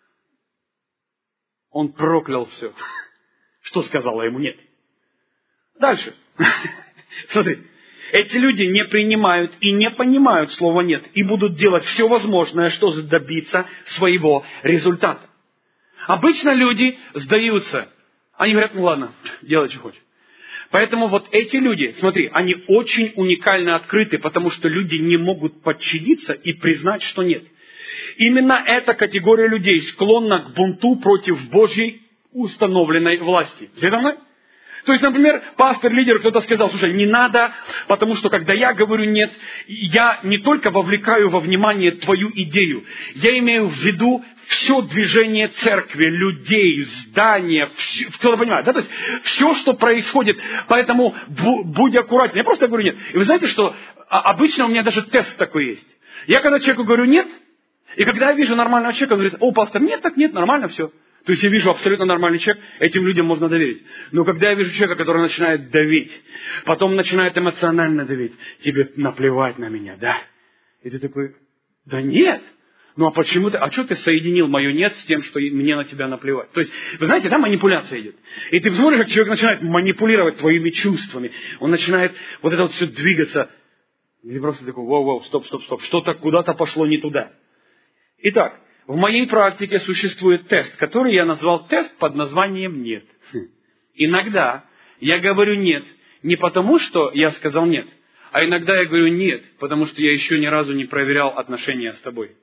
он проклял все. Что сказала ему нет? Дальше. Смотри. Эти люди не принимают и не понимают слова нет. И будут делать все возможное, чтобы добиться своего результата. Обычно люди сдаются. Они говорят, ну ладно, делай, что хочешь. Поэтому вот эти люди, смотри, они очень уникально открыты, потому что люди не могут подчиниться и признать, что нет. Именно эта категория людей склонна к бунту против Божьей установленной власти. Все со мной? То есть, например, пастор, лидер, кто-то сказал, слушай, не надо, потому что, когда я говорю «нет», я не только вовлекаю во внимание твою идею, я имею в виду все движение церкви, людей, здания, кто-то понимает, да? То есть, все, что происходит, поэтому будь аккуратен. Я просто говорю «нет». И вы знаете, что обычно у меня даже тест такой есть. Я когда человеку говорю «нет», и когда я вижу нормального человека, он говорит, о, пастор, нет, так нет, нормально все. То есть я вижу абсолютно нормальный человек, этим людям можно доверить. Но когда я вижу человека, который начинает давить, потом начинает эмоционально давить, тебе наплевать на меня, да? И ты такой, да нет. Ну а почему ты, а что ты соединил мое нет с тем, что мне на тебя наплевать? То есть, вы знаете, да, манипуляция идет. И ты смотришь, как человек начинает манипулировать твоими чувствами. Он начинает вот это вот все двигаться. И ты просто такой, воу, стоп. Что-то куда-то пошло не туда. Итак, в моей практике существует тест, который я назвал тест под названием «нет». Иногда я говорю «нет» не потому, что я сказал «нет», а иногда я говорю «нет», потому что я еще ни разу не проверял отношения с тобой.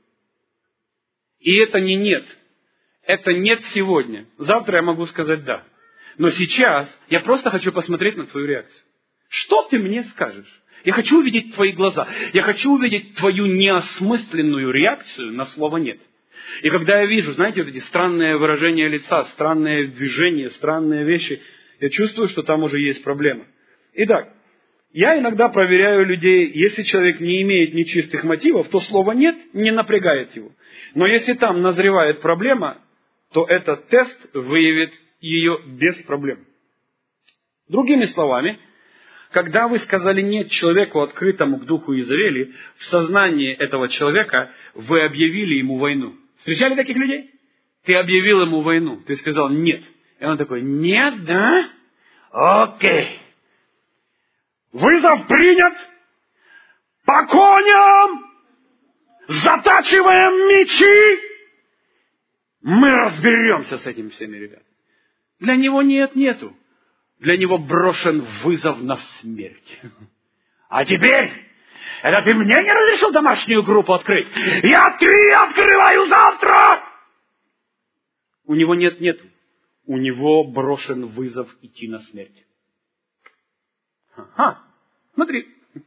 И это не «нет». Это «нет» сегодня. Завтра я могу сказать «да». Но сейчас я просто хочу посмотреть на твою реакцию. Что ты мне скажешь? Я хочу увидеть твои глаза. Я хочу увидеть твою неосмысленную реакцию на слово «нет». И когда я вижу, знаете, вот эти странные выражения лица, странные движения, странные вещи, я чувствую, что там уже есть проблема. Итак, я иногда проверяю людей, если человек не имеет нечистых мотивов, то слово «нет» не напрягает его. Но если там назревает проблема, то этот тест выявит ее без проблем. Другими словами, когда вы сказали «нет» человеку, открытому к духу Иезавели, в сознании этого человека вы объявили ему войну. Встречали таких людей? Ты объявил ему войну. Ты сказал «нет». И он такой «нет, да? Окей. Вызов принят. По коням. Затачиваем мечи. Мы разберемся с этим всеми, ребят». Для него нету. Для него брошен вызов на смерть. А теперь, это ты мне не разрешил домашнюю группу открыть? Я 3 открываю завтра! У него нету. У него брошен вызов идти на смерть. Смотри.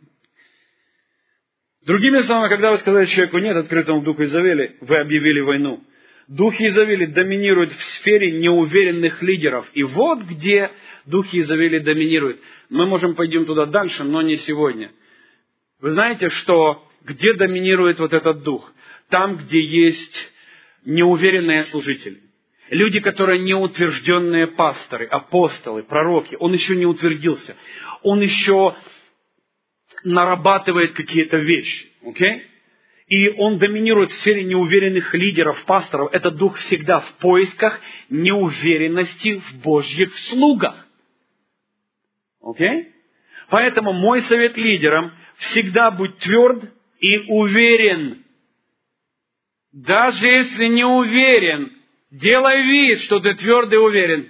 Другими словами, когда вы сказали человеку «нет» открытому духу Иезавели, вы объявили войну. Дух Иезавели доминирует в сфере неуверенных лидеров. И вот где дух Иезавели доминирует. Мы можем пойдем туда дальше, но не сегодня. Вы знаете, что где доминирует вот этот дух? Там, где есть неуверенные служители. Люди, которые неутвержденные пасторы, апостолы, пророки. Он еще не утвердился. Он еще нарабатывает какие-то вещи. Окей? И он доминирует в сфере неуверенных лидеров, пасторов. Этот дух всегда в поисках неуверенности в Божьих слугах. Окей? Поэтому мой совет лидерам – всегда будь тверд и уверен. Даже если не уверен, делай вид, что ты тверд и уверен.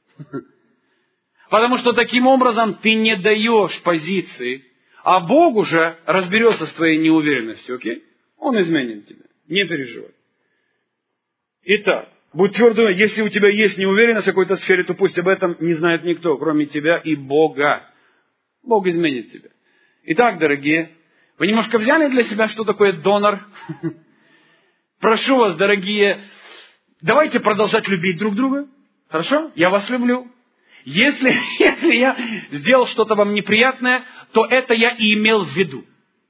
Потому что таким образом ты не даешь позиции, а Бог уже разберется с твоей неуверенностью. Окей? Он изменит тебя. Не переживай. Итак, будь твердым, если у тебя есть неуверенность в какой-то сфере, то пусть об этом не знает никто, кроме тебя и Бога. Бог изменит тебя. Итак, дорогие, вы немножко взяли для себя, что такое донор? Прошу вас, дорогие, давайте продолжать любить друг друга. Хорошо? Я вас люблю. Если я сделал что-то вам неприятное, то это я и имел в виду.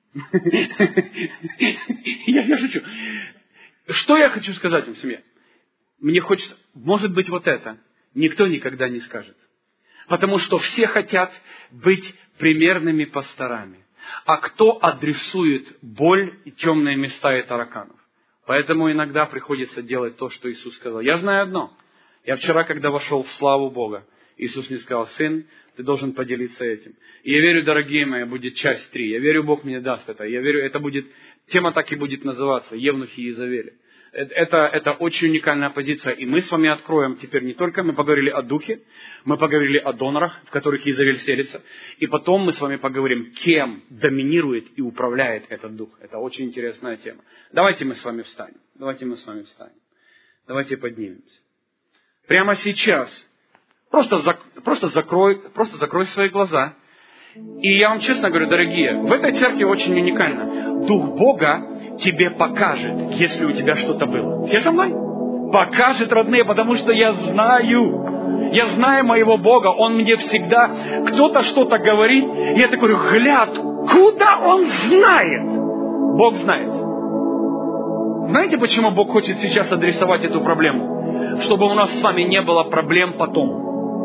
Я шучу. Что я хочу сказать вам, семье? Мне хочется, может быть, вот это никто никогда не скажет. Потому что все хотят быть примерными пасторами. А кто адресует боль и темные места и тараканов? Поэтому иногда приходится делать то, что Иисус сказал. Я знаю одно. Я вчера, когда вошел в славу Бога, Иисус мне сказал: сын, ты должен поделиться этим. И я верю, дорогие мои, будет часть 3. Я верю, Бог мне даст это. Я верю, это будет, тема так и будет называться, Евнухи Иезавели. Это очень уникальная позиция. И мы с вами откроем теперь не только, мы поговорили о духе, мы поговорили о донорах, в которых Иезавель селится. И потом мы с вами поговорим, кем доминирует и управляет этот дух. Это очень интересная тема. Давайте мы с вами встанем. Давайте поднимемся. Прямо сейчас. Просто закрой свои глаза. И я вам честно говорю, дорогие, в этой церкви очень уникально. Дух Бога тебе покажет, если у тебя что-то было. Все со мной? Покажет, родные, потому что я знаю моего Бога. Он мне всегда, кто-то что-то говорит, и я такой говорю: гля, откуда он знает? Бог знает. Знаете, почему Бог хочет сейчас адресовать эту проблему? Чтобы у нас с вами не было проблем потом.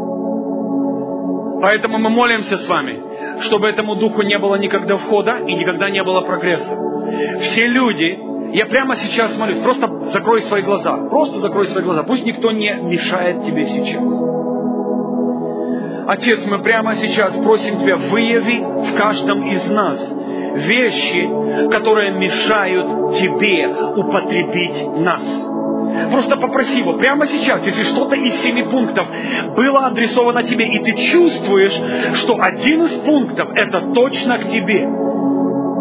Поэтому мы молимся с вами, чтобы этому духу не было никогда входа и никогда не было прогресса. Все люди, я прямо сейчас молюсь, просто закрой свои глаза. Пусть никто не мешает тебе сейчас. Отец, мы прямо сейчас просим Тебя, выяви в каждом из нас вещи, которые мешают Тебе употребить нас. Просто попроси Его прямо сейчас, если что-то из 7 пунктов было адресовано тебе, и ты чувствуешь, что один из пунктов это точно к тебе.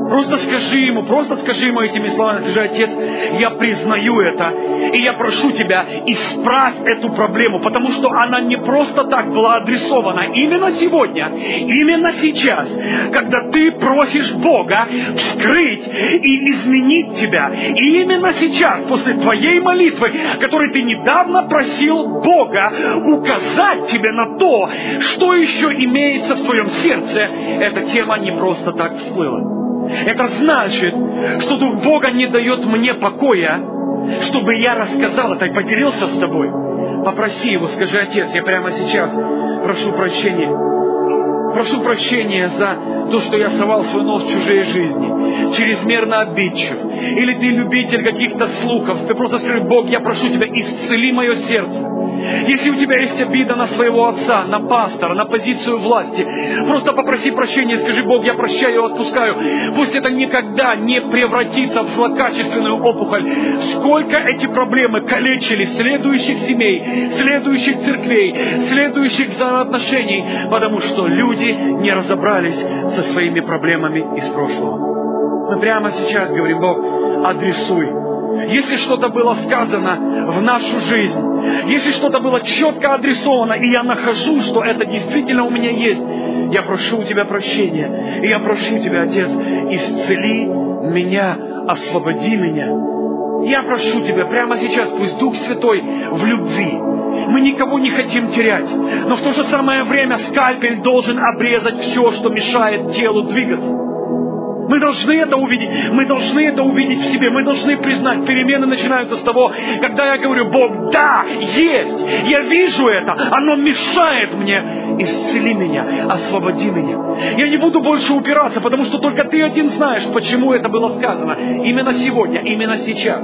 Просто скажи ему этими словами, скажи: Отец, я признаю это, и я прошу Тебя, исправь эту проблему, потому что она не просто так была адресована именно сегодня, именно сейчас, когда Ты просишь Бога вскрыть и изменить Тебя. И именно сейчас, после Твоей молитвы, которой Ты недавно просил Бога указать Тебе на то, что еще имеется в Твоем сердце, эта тема не просто так всплыла. Это значит, что Дух Бога не дает мне покоя, чтобы я рассказал это и поделился с тобой. Попроси Его, скажи: Отец, я прямо сейчас прошу прощения. Прошу прощения за то, что я совал свой нос в чужие жизни, чрезмерно обидчив. Или ты любитель каких-то слухов. Ты просто скажи: Бог, я прошу Тебя, исцели мое сердце. Если у тебя есть обида на своего отца, на пастора, на позицию власти, просто попроси прощения, скажи: Бог, я прощаю и отпускаю. Пусть это никогда не превратится в злокачественную опухоль. Сколько эти проблемы калечили следующих семей, следующих церквей, следующих взаимоотношений, потому что люди не разобрались со своими проблемами из прошлого. Мы прямо сейчас говорим: Бог, адресуй. Если что-то было сказано в нашу жизнь, если что-то было четко адресовано, и я нахожу, что это действительно у меня есть, я прошу у Тебя прощения. И я прошу Тебя, Отец, исцели меня, освободи меня. Я прошу Тебя прямо сейчас, пусть Дух Святой в любви. Мы никого не хотим терять, но в то же самое время скальпель должен обрезать все, что мешает телу двигаться. Мы должны это увидеть. Мы должны это увидеть в себе. Мы должны признать, перемены начинаются с того, когда я говорю: Бог, да, есть. Я вижу это. Оно мешает мне. Исцели меня, освободи меня. Я не буду больше упираться, потому что только Ты один знаешь, почему это было сказано. Именно сегодня, именно сейчас.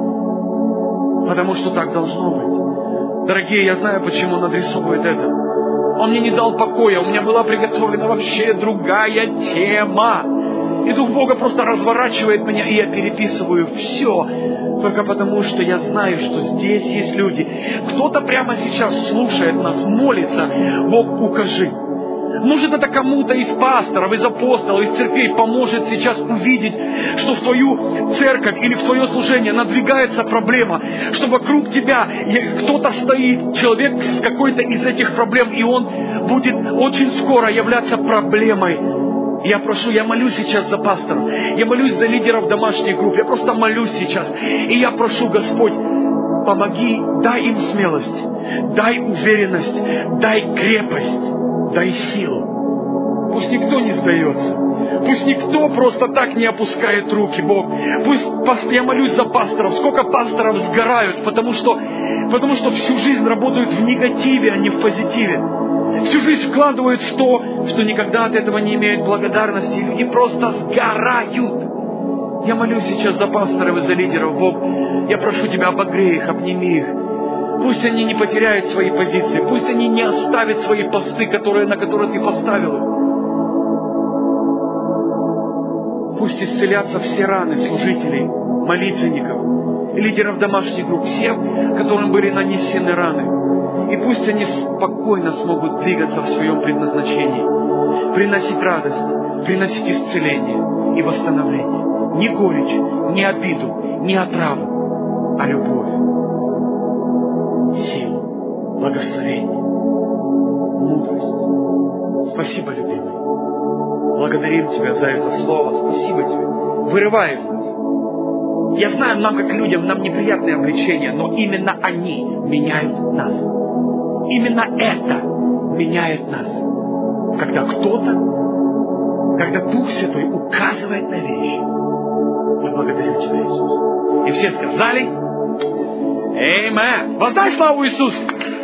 Потому что так должно быть. Дорогие, я знаю, почему Он адресовывает это. Он мне не дал покоя. У меня была приготовлена вообще другая тема. И Дух Бога просто разворачивает меня, и я переписываю все. Только потому, что я знаю, что здесь есть люди. Кто-то прямо сейчас слушает нас, молится: Бог, укажи. Может, это кому-то из пасторов, из апостолов, из церквей поможет сейчас увидеть, что в твою церковь или в твое служение надвигается проблема, что вокруг тебя кто-то стоит, человек с какой-то из этих проблем, и он будет очень скоро являться проблемой. Я прошу, я молюсь сейчас за пасторов, я молюсь за лидеров домашних групп, я просто молюсь сейчас. И я прошу: Господь, помоги, дай им смелость, дай уверенность, дай крепость, дай силу. Пусть никто не сдается. Пусть никто просто так не опускает руки, Бог. Пусть я молюсь за пасторов. Сколько пасторов сгорают, потому что всю жизнь работают в негативе, а не в позитиве. Всю жизнь вкладывают в то, что никогда от этого не имеют благодарности. Люди просто сгорают. Я молюсь сейчас за пасторов и за лидеров, Бог. Я прошу Тебя, обогрей их, обними их. Пусть они не потеряют свои позиции. Пусть они не оставят свои посты, на которые Ты поставил их. Пусть исцелятся все раны служителей, молитвенников, лидеров домашних групп, всем, которым были нанесены раны. И пусть они спокойно смогут двигаться в своем предназначении, приносить радость, приносить исцеление и восстановление. Не горечь, не обиду, не отраву, а любовь, силу, благословение, мудрость. Спасибо, любимый. Благодарим Тебя за это слово. Спасибо Тебе. Вырывай из нас. Я знаю, нам, как людям, нам неприятные обличения, но именно они меняют нас. Именно это меняет нас. Когда Дух Святой указывает на вещи. Мы благодарим Тебя, Иисус. И все сказали: Аминь. Воздай славу Иисусу.